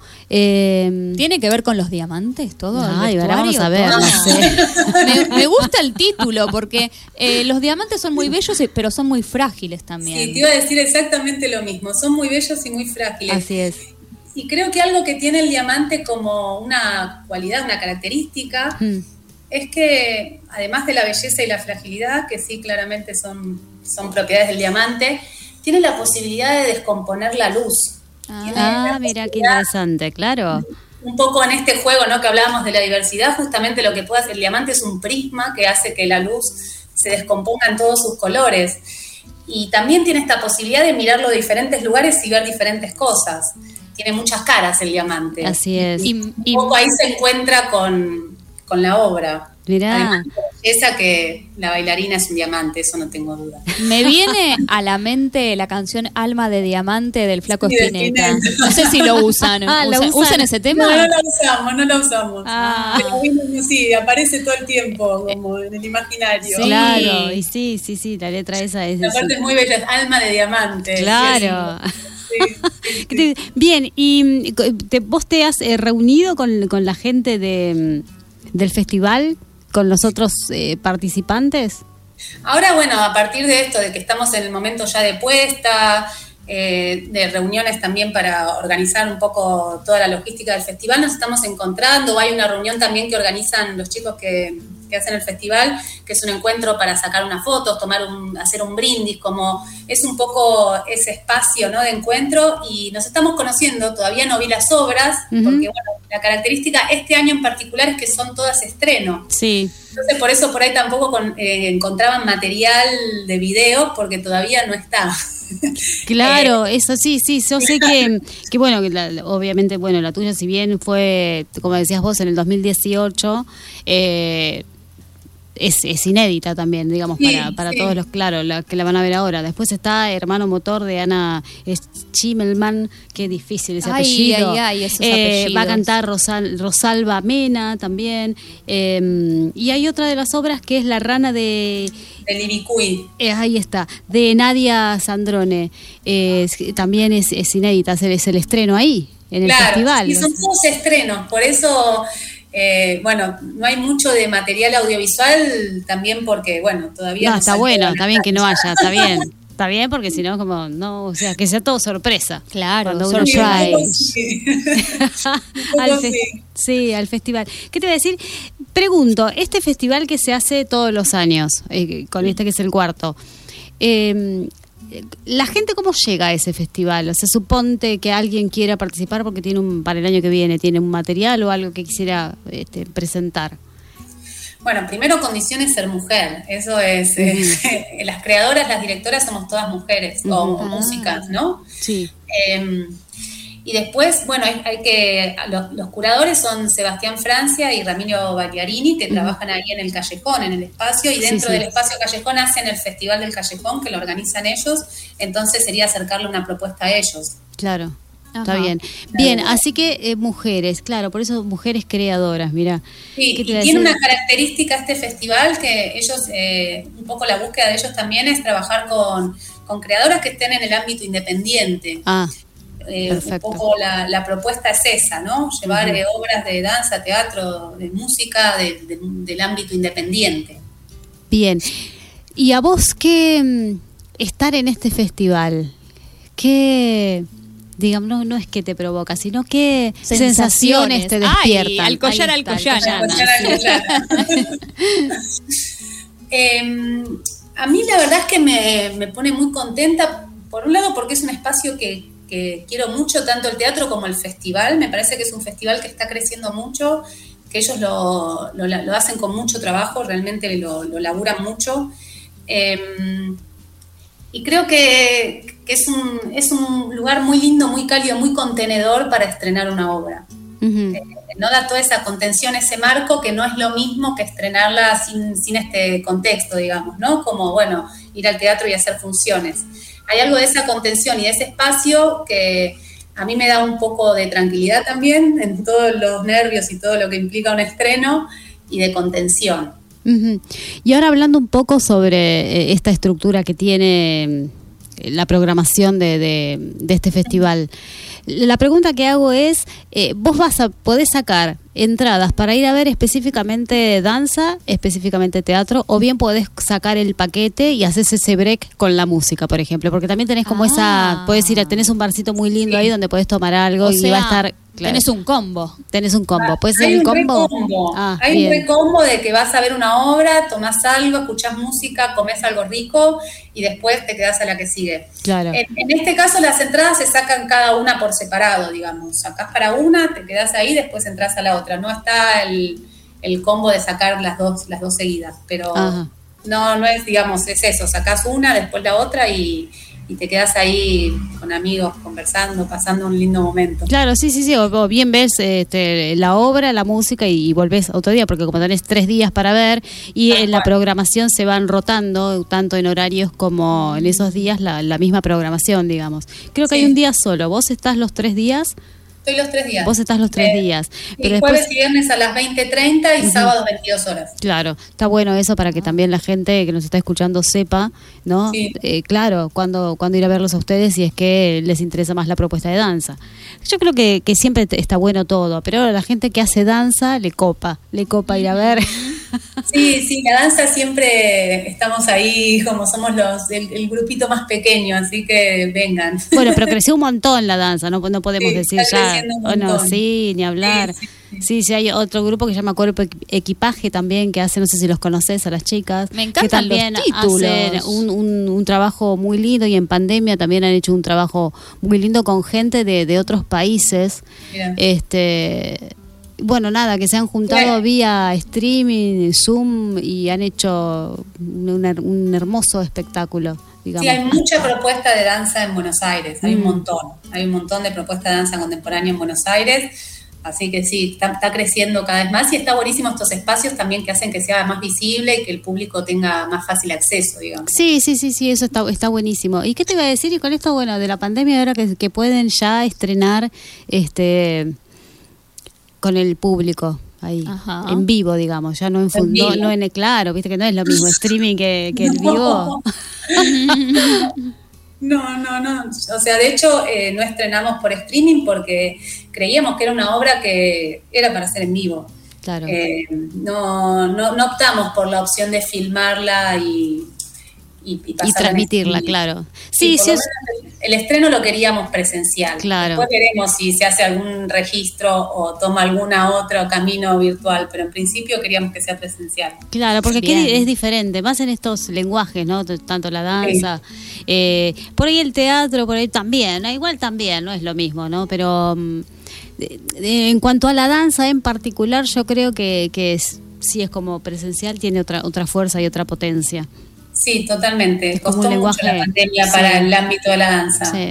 Eh,
¿Tiene que ver con los diamantes todo?
Ay, ahora vamos a ver,
todo?
no sé.
me, me gusta el título porque eh, los diamantes son muy bellos, pero son muy frágiles también.
Sí, te iba a decir exactamente lo mismo, son muy bellos y muy frágiles.
Así es.
Y creo que algo que tiene el diamante como una cualidad, una característica, mm. es que además de la belleza y la fragilidad, que sí claramente son, son propiedades del diamante, tiene la posibilidad de descomponer la luz.
Ah, ah mira qué interesante, claro.
Un poco en este juego, ¿no?, que hablábamos de la diversidad, justamente lo que puede hacer el diamante es un prisma que hace que la luz se descomponga en todos sus colores. Y también tiene esta posibilidad de mirarlo de diferentes lugares y ver diferentes cosas. Tiene muchas caras el diamante.
Así es.
Y, y un poco ahí se encuentra con, con la obra.
Mirá.
Además, esa que la bailarina es un diamante, eso no tengo duda.
Me viene a la mente la canción Alma de Diamante del Flaco
Sí,
Spinetta.
Spinetta.
No sé si lo usan.
Ah,
¿Usan,
¿lo usan?
¿Usan ese tema?
No, no la usamos, no la usamos.
Ah.
Pero sí, aparece todo el tiempo como en el imaginario.
Sí. Claro, y sí, sí, sí, la letra esa es...
La parte es muy bella, es Alma de Diamante.
Claro.
Sí, sí, sí.
Bien, y te, vos te has eh, reunido con, con la gente de, del festival, con los otros eh, participantes.
Ahora, bueno, a partir de esto, de que estamos en el momento ya de puesta, eh, de reuniones también para organizar un poco toda la logística del festival, nos estamos encontrando. Hay una reunión también que organizan los chicos que, que hacen el festival, que es un encuentro para sacar unas fotos, tomar un, hacer un brindis, como es un poco ese espacio, ¿no?, de encuentro, y nos estamos conociendo. Todavía no vi las obras, uh-huh. porque bueno, la característica este año en particular es que son todas estreno.
Sí.
Entonces por eso por ahí tampoco con, eh, encontraban material de video, porque todavía no está.
Claro, eh, eso sí, sí, yo sé que, que bueno, que la, obviamente, bueno, la tuya, si bien fue, como decías vos, en el dos mil dieciocho, eh, es, es inédita también, digamos, sí, para, para sí. todos los, claro, la, que la van a ver ahora. Después está Hermano Motor de Ana Schimmelman, qué difícil ese
ay,
apellido.
Ay, ay, esos
eh, va a cantar Rosal, Rosalba Mena también. Eh, y hay otra de las obras que es La Rana de...
El Ibicuí.
Eh, ahí está, de Nadia Sandrone. Eh, también es, es inédita, es el, es el estreno ahí, en el
claro,
festival.
Y son todos estrenos, por eso, eh, bueno, no hay mucho de material audiovisual, también porque, bueno, todavía...
No,
no
está bueno, está bien que no haya, está bien. Está bien, porque si no, como, no, o sea, que sea todo sorpresa.
Claro,
cuando uno
sí,
trae.
Sí.
al fe- sí. sí, al festival. ¿Qué te voy a decir? Pregunto, este festival que se hace todos los años, eh, con este que es el cuarto, eh, ¿la gente cómo llega a ese festival? O sea, suponte que alguien quiera participar porque tiene un, para el año que viene, tiene un material o algo que quisiera este, presentar.
Bueno, primero condiciones ser mujer, eso es, uh-huh. eh, las creadoras, las directoras somos todas mujeres, uh-huh. o, o músicas, ¿no?
Sí.
Eh, Y después, bueno, hay, hay que, los, los curadores son Sebastián Francia y Ramiro Bagliarini, que uh-huh. trabajan ahí en el Callejón, en el espacio, y dentro sí, sí. del espacio Callejón hacen el Festival del Callejón, que lo organizan ellos, entonces sería acercarle una propuesta a ellos.
Claro. Ajá. Está bien. Bien, así que eh, mujeres, claro, por eso mujeres creadoras, mira.
Sí, y tiene una característica este festival que ellos, eh, un poco la búsqueda de ellos también es trabajar con, con creadoras que estén en el ámbito independiente.
Ah,
eh, perfecto. Un poco la, la propuesta es esa, ¿no? Llevar uh-huh. eh, obras de danza, teatro, de música de, de, del ámbito independiente.
Bien. ¿Y a vos qué estar en este festival? ¿Qué... digamos, no, no es que te provoca, sino que sensaciones, sensaciones te despiertan?
Ay, al collar, al collar.
eh, a mí la verdad es que me, me pone muy contenta, por un lado porque es un espacio que, que quiero mucho, tanto el teatro como el festival. Me parece que es un festival que está creciendo mucho, que ellos lo, lo, lo hacen con mucho trabajo, realmente lo, lo laburan mucho. Eh, Y creo que, que es, un, es un lugar muy lindo, muy cálido, muy contenedor para estrenar una obra. Uh-huh. Eh, no da toda esa contención, ese marco, que no es lo mismo que estrenarla sin, sin este contexto, digamos, ¿no? Como, bueno, ir al teatro y hacer funciones. Hay algo de esa contención y de ese espacio que a mí me da un poco de tranquilidad también, en todos los nervios y todo lo que implica un estreno, y de contención.
Uh-huh. Y ahora hablando un poco sobre eh, esta estructura que tiene eh, la programación de, de, de este festival, la pregunta que hago es, eh, ¿vos vas a podés sacar entradas para ir a ver específicamente danza, específicamente teatro, o bien podés sacar el paquete y haces ese break con la música, por ejemplo? Porque también tenés como ah. esa, podés ir a, tenés un barcito muy lindo sí. ahí donde podés tomar algo o y sea, va a estar... Claro.
Tenés un combo.
Tenés un combo. ¿Puede ser
Hay
un
un
combo?
combo.
Ah,
Hay
bien.
un recombo de que vas a ver una obra, tomás algo, escuchás música, comés algo rico y después te quedás a la que sigue.
Claro.
En, en este caso las entradas se sacan cada una por separado, digamos. Sacás para una, te quedás ahí, después entras a la otra. No está el, el combo de sacar las dos, las dos seguidas, pero Ajá. no, no es, digamos, es eso. Sacás una, después la otra y... y te quedas ahí con amigos conversando, pasando un lindo momento.
Claro, sí, sí, sí, o, o bien ves este, la obra, la música y, y volvés otro día, porque como tenés tres días para ver y Tal en cual. La programación se van rotando, tanto en horarios como en esos días, la, la misma programación, digamos. Creo que sí. hay un día solo, ¿vos estás los tres días?
Estoy los tres días.
Vos estás los tres
eh,
días.
Pero y jueves después... y viernes a las veinte treinta y uh-huh. sábados veintidós horas.
Claro, está bueno eso para que también la gente que nos está escuchando sepa, ¿no?
Sí.
Eh, claro, cuándo cuando ir a verlos a ustedes si es que les interesa más la propuesta de danza. Yo creo que, que siempre está bueno todo, pero a la gente que hace danza le copa, le copa ir a ver.
Sí, sí, la danza siempre estamos ahí, como somos los el, el grupito más pequeño, así que vengan.
Bueno, pero creció un montón la danza, no, no podemos
sí,
decir ya,
oh,
no, sí, ni hablar.
Sí, sí,
sí, sí, hay otro grupo que se llama Cuerpo Equipaje también, que hace, no sé si los conoces a las chicas.
Me encantan
que también
los títulos.
Hacen un, un, un trabajo muy lindo y en pandemia también han hecho un trabajo muy lindo con gente de, de otros países. Mira. Este... Bueno, nada, que se han juntado vía streaming, Zoom y han hecho un, un hermoso espectáculo, digamos.
Sí, hay mucha propuesta de danza en Buenos Aires, hay mm. un montón, hay un montón de propuesta de danza contemporánea en Buenos Aires, así que sí, está, está creciendo cada vez más y está buenísimo estos espacios también que hacen que sea más visible y que el público tenga más fácil acceso, digamos.
Sí, sí, sí, sí, eso está, está buenísimo. ¿Y qué te iba a decir? Y con esto, bueno, de la pandemia ahora que, que pueden ya estrenar, este... con el público ahí, Ajá. en vivo, digamos, ya no en, fun- no, no en el claro, viste que no es lo mismo streaming que, que el vivo.
No, no, no, o sea, de hecho eh, no estrenamos por streaming porque creíamos que era una obra que era para hacer en vivo.
Claro.
Eh, no, no, no optamos por la opción de filmarla y... Y, y,
y transmitirla, claro.
Sí, sí, sí es... El estreno lo queríamos presencial.
Claro.
Después veremos si se hace algún registro o toma alguna otro camino virtual, pero en principio queríamos que sea presencial.
Claro, porque es diferente, más en estos lenguajes, ¿no? Tanto la danza, sí. eh, por ahí el teatro, por ahí también, ¿no? Igual también, no es lo mismo, ¿no? Pero um, de, de, en cuanto a la danza en particular, yo creo que, que es, si es como presencial, tiene otra otra fuerza y otra potencia.
Sí, totalmente.
Es
Costó
como un lenguaje,
mucho la pandemia
sí.
para el ámbito de la danza.
Sí.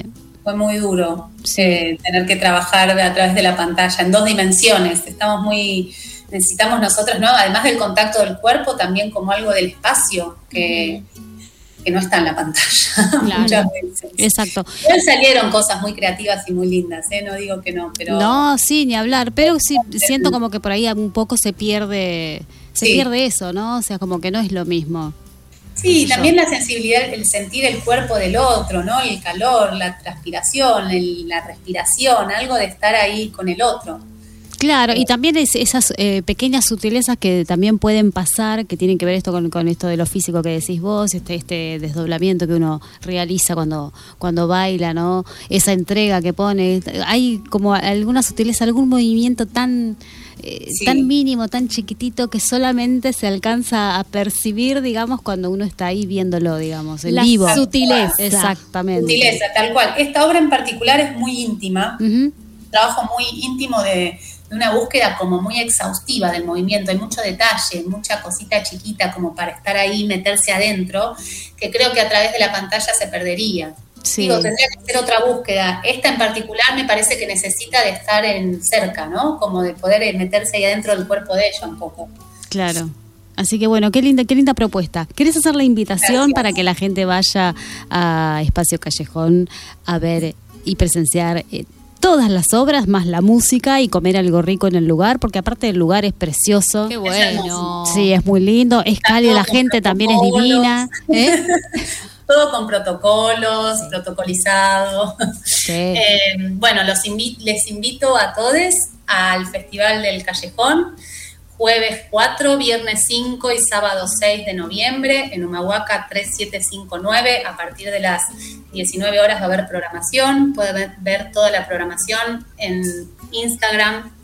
fue muy duro eh, tener que trabajar a través de la pantalla en dos dimensiones. Estamos muy, necesitamos nosotros, ¿no? Además del contacto del cuerpo, también como algo del espacio que, mm. que no está en la pantalla.
Claro.
Muchas veces.
Exacto.
Igual salieron cosas muy creativas y muy lindas, ¿eh? No digo que no, pero...
No, sí, ni hablar, pero sí siento como que por ahí un poco se pierde, se
sí.
pierde eso, ¿no? O sea, como que no es lo mismo.
Sí, también la sensibilidad, el sentir el cuerpo del otro, ¿no? El calor, la transpiración, el, la respiración, algo de estar ahí con el otro.
Claro, y también es, esas eh, pequeñas sutilezas que también pueden pasar, que tienen que ver esto con, con esto de lo físico que decís vos, este, este desdoblamiento que uno realiza cuando, cuando baila, ¿no? Esa entrega que pone. Hay como alguna sutileza, algún movimiento tan... Eh, sí. tan mínimo, tan chiquitito que solamente se alcanza a percibir, digamos, cuando uno está ahí viéndolo, digamos, en
la
vivo.
Sutileza.
Exactamente.
Sutileza, tal cual. Esta obra en particular es muy íntima, uh-huh. un trabajo muy íntimo de, de una búsqueda como muy exhaustiva del movimiento. Hay mucho detalle, mucha cosita chiquita como para estar ahí, meterse adentro, que creo que a través de la pantalla se perdería. Sí. Digo, tendría que ser otra búsqueda. Esta en particular me parece que necesita de estar en cerca, ¿no? Como de poder meterse ahí adentro del cuerpo de ella un poco.
Claro. Así que bueno, qué linda, qué linda propuesta. ¿Querés hacer la invitación Gracias. Para que la gente vaya a Espacio Callejón a ver y presenciar eh, todas las obras, más la música y comer algo rico en el lugar? Porque aparte el lugar es precioso.
Qué bueno.
Sí, es muy lindo, es cálido, la gente también es divina. ¿Eh?
Todo con protocolos, protocolizado. Sí. Eh, bueno, los invi- les invito a todos al Festival del Callejón, jueves cuatro, viernes cinco y sábado seis de noviembre, en Humahuaca tres siete cinco nueve. A partir de las diecinueve horas va a haber programación. Pueden ver, ver toda la programación en Instagram.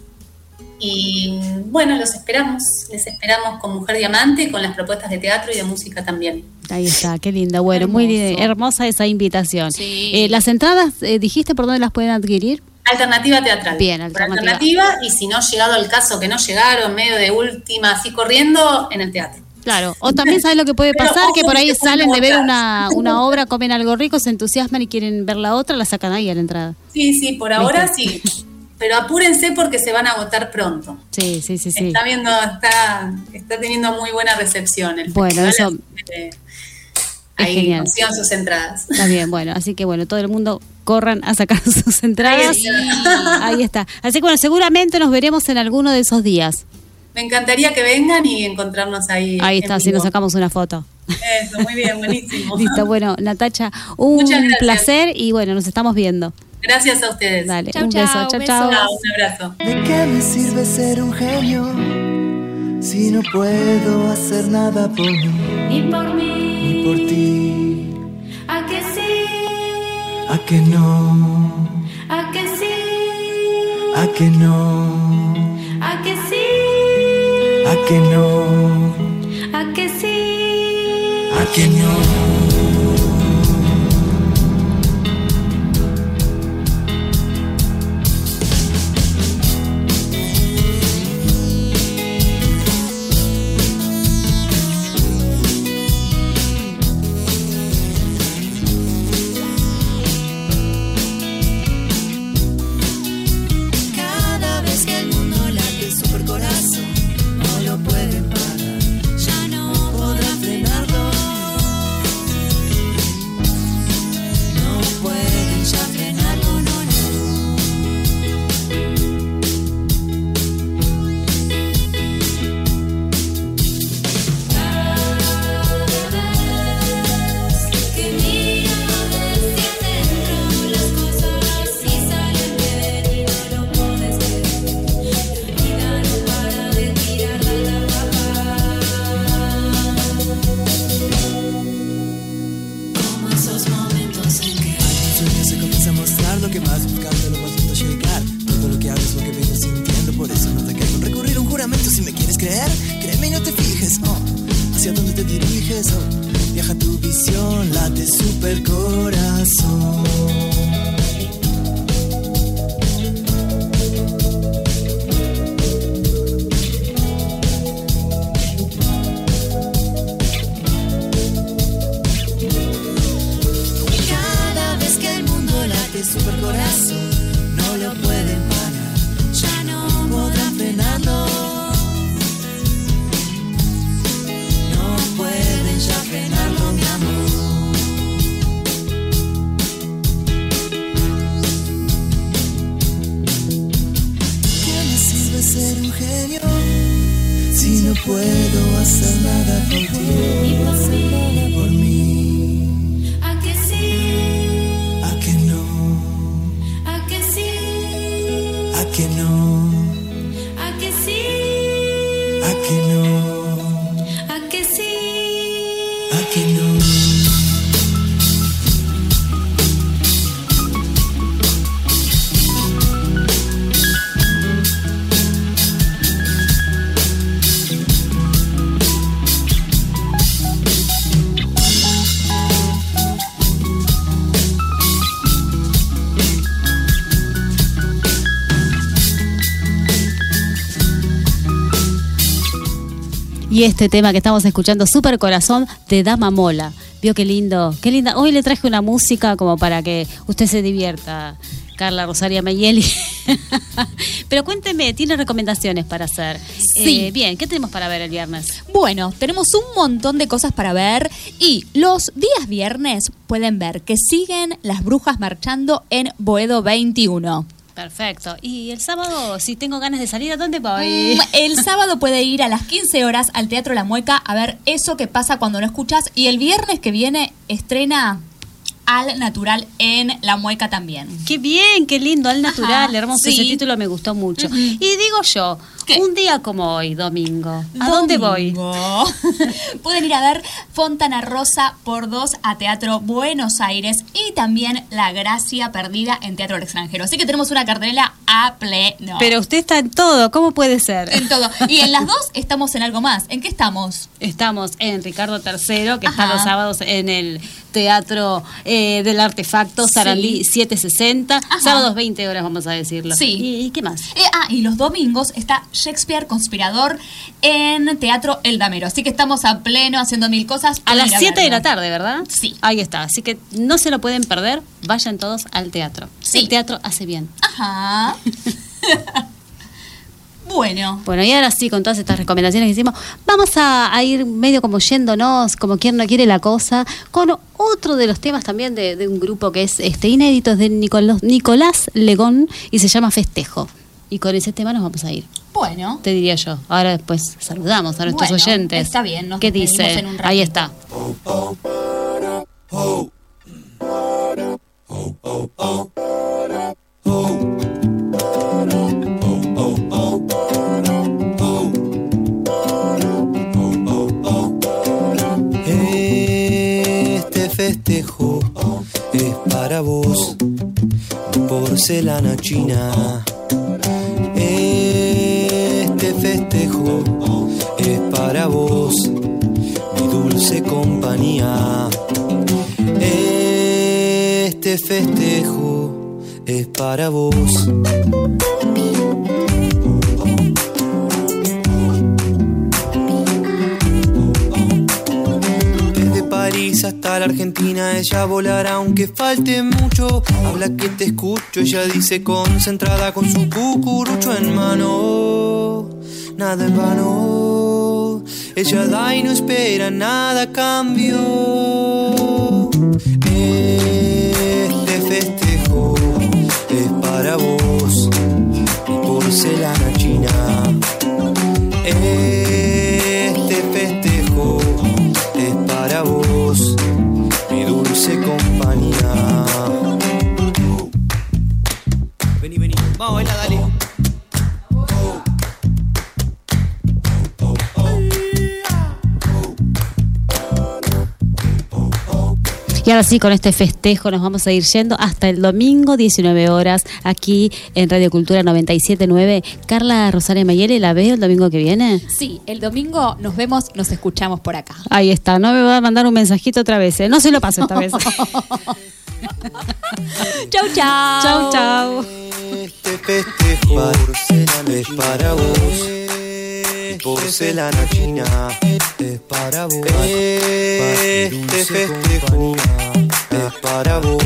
Y bueno, los esperamos, les esperamos con Mujer Diamante y con las propuestas de teatro y de música también.
Ahí está, qué linda, bueno, Hermoso. Muy hermosa esa invitación.
Sí.
Eh, las entradas, eh, dijiste por dónde las pueden adquirir.
Alternativa teatral.
Bien, alternativa.
alternativa. Y si no, llegado el caso que no llegaron, medio de última, así corriendo, en el teatro.
Claro, o también sabes lo que puede pasar, Pero, que por ahí salen de ver una, una obra, comen algo rico, se entusiasman y quieren ver la otra, la sacan ahí a la entrada.
Sí, sí, por ahora sí. Pero apúrense porque se van a agotar pronto.
Sí, sí, sí, sí.
Está viendo, está, está teniendo muy buena recepción el
bueno,
festival.
Eso
eh, ahí
genial.
consigan sus entradas.
Está bien, bueno, así que bueno, todo el mundo corran a sacar sus entradas.
Sí.
Ahí está. Así que bueno, seguramente nos veremos en alguno de esos días.
Me encantaría que vengan y encontrarnos ahí.
Ahí está, si nos sacamos una foto.
Eso, muy bien, buenísimo.
Listo, bueno, Natacha, un placer y bueno, nos estamos viendo.
Gracias a ustedes.
Dale,
chau,
un
chau,
beso, chao, chao.
Un abrazo.
¿De qué me sirve ser un genio si no puedo hacer nada por mí?
Ni por mí,
ni por ti.
¿A que sí?
¿A que no?
¿A que sí?
¿A que no?
¿A que sí?
¿A que no?
¿A que sí?
¿A que no? Viaja tu visión, late super corazón. Cada vez que el mundo late super ser un genio si no puedo hacer nada por ti?
Ni por mí.
Ni por mí.
¿A que sí?
¿A que no?
¿A que sí?
¿A que no?
¿A que sí?
¿A que no?
¿A que sí?
¿A que no?
Y este tema que estamos escuchando, Super Corazón, de Dama Mola. Vio qué lindo, qué linda. Hoy le traje una música como para que usted se divierta, Carla Rosaria Mayeli. Pero cuénteme, ¿tiene recomendaciones para hacer?
Sí.
Eh, bien, ¿qué tenemos para ver el viernes?
Bueno, tenemos un montón de cosas para ver y los días viernes pueden ver que siguen las brujas marchando en Boedo veintiuno.
Perfecto. ¿Y el sábado, si tengo ganas de salir, a dónde voy?
Mm, el sábado puede ir a las quince horas al Teatro La Mueca a ver Eso que pasa cuando no escuchas. Y el viernes que viene estrena Al Natural en La Mueca también.
Qué bien, qué lindo, Al Natural,
Ajá,
hermoso,
sí.
ese título me gustó mucho.
Ujú.
Y digo yo,
¿qué?
un día como hoy, domingo, ¿a dónde voy?
Domingo. Pueden ir a ver Fontana Rosa por dos a Teatro Buenos Aires y también La Gracia Perdida en Teatro del Extranjero. Así que tenemos una cartelera a pleno.
Pero usted está en todo, ¿cómo puede ser?
En todo. Y en las dos estamos en algo más. ¿En qué estamos?
Estamos en Ricardo tercero, que
Ajá.
está los sábados en el Teatro eh, del Artefacto, Sarandí
Sí.
setecientos sesenta,
Ajá.
sábados veinte horas, vamos a decirlo.
Sí.
¿Y, y qué más?
Eh, ah, y los domingos está Shakespeare Conspirador en Teatro El Damero. Así que estamos a pleno haciendo mil cosas.
A
Pueden
las
ir
siete de
verlo.
la tarde, ¿verdad?
Sí.
Ahí está, así que no se lo pueden perder, vayan todos al teatro.
Sí.
El teatro hace bien.
Ajá. Bueno.
Bueno, y ahora sí, con todas estas recomendaciones que hicimos, vamos a, a ir medio como yéndonos, como quien no quiere la cosa, con otro de los temas también de, de un grupo que es este inédito, es de Nicolás, Nicolás Legón, y se llama Festejo. Y con ese tema nos vamos a ir,
Bueno.
te diría yo. Ahora después saludamos a nuestros
Bueno,
oyentes.
está bien, nos
¿Qué
despedimos
dice?
en un ratito.
Ahí está.
Este festejo es para vos, porcelana china. Este festejo es para vos, mi dulce compañía. Este festejo es para vos. Desde París hasta la Argentina ella volará aunque falte mucho. Habla que te escucho, ella dice concentrada con su cucurucho en mano. Nada en vano, ella da y no espera nada a cambio. Este festejo es para vos, mi porcelana china. Este festejo es para vos, mi dulce compañía. Vení, vení, vamos a bailar, dale.
Y ahora sí, con este festejo nos vamos a ir yendo hasta el domingo, diecinueve horas, aquí en Radio Cultura noventa y siete punto nueve. Carla Rosaria Mayeli, ¿la veo el domingo que viene?
Sí, el domingo nos vemos, nos escuchamos por acá.
Ahí está, no me va a mandar un mensajito otra vez, ¿eh? No se lo paso esta vez.
Chau, chau.
Chau, chau.
Este festejo es para vos, porcelana china es para vos. Este festejo es para vos.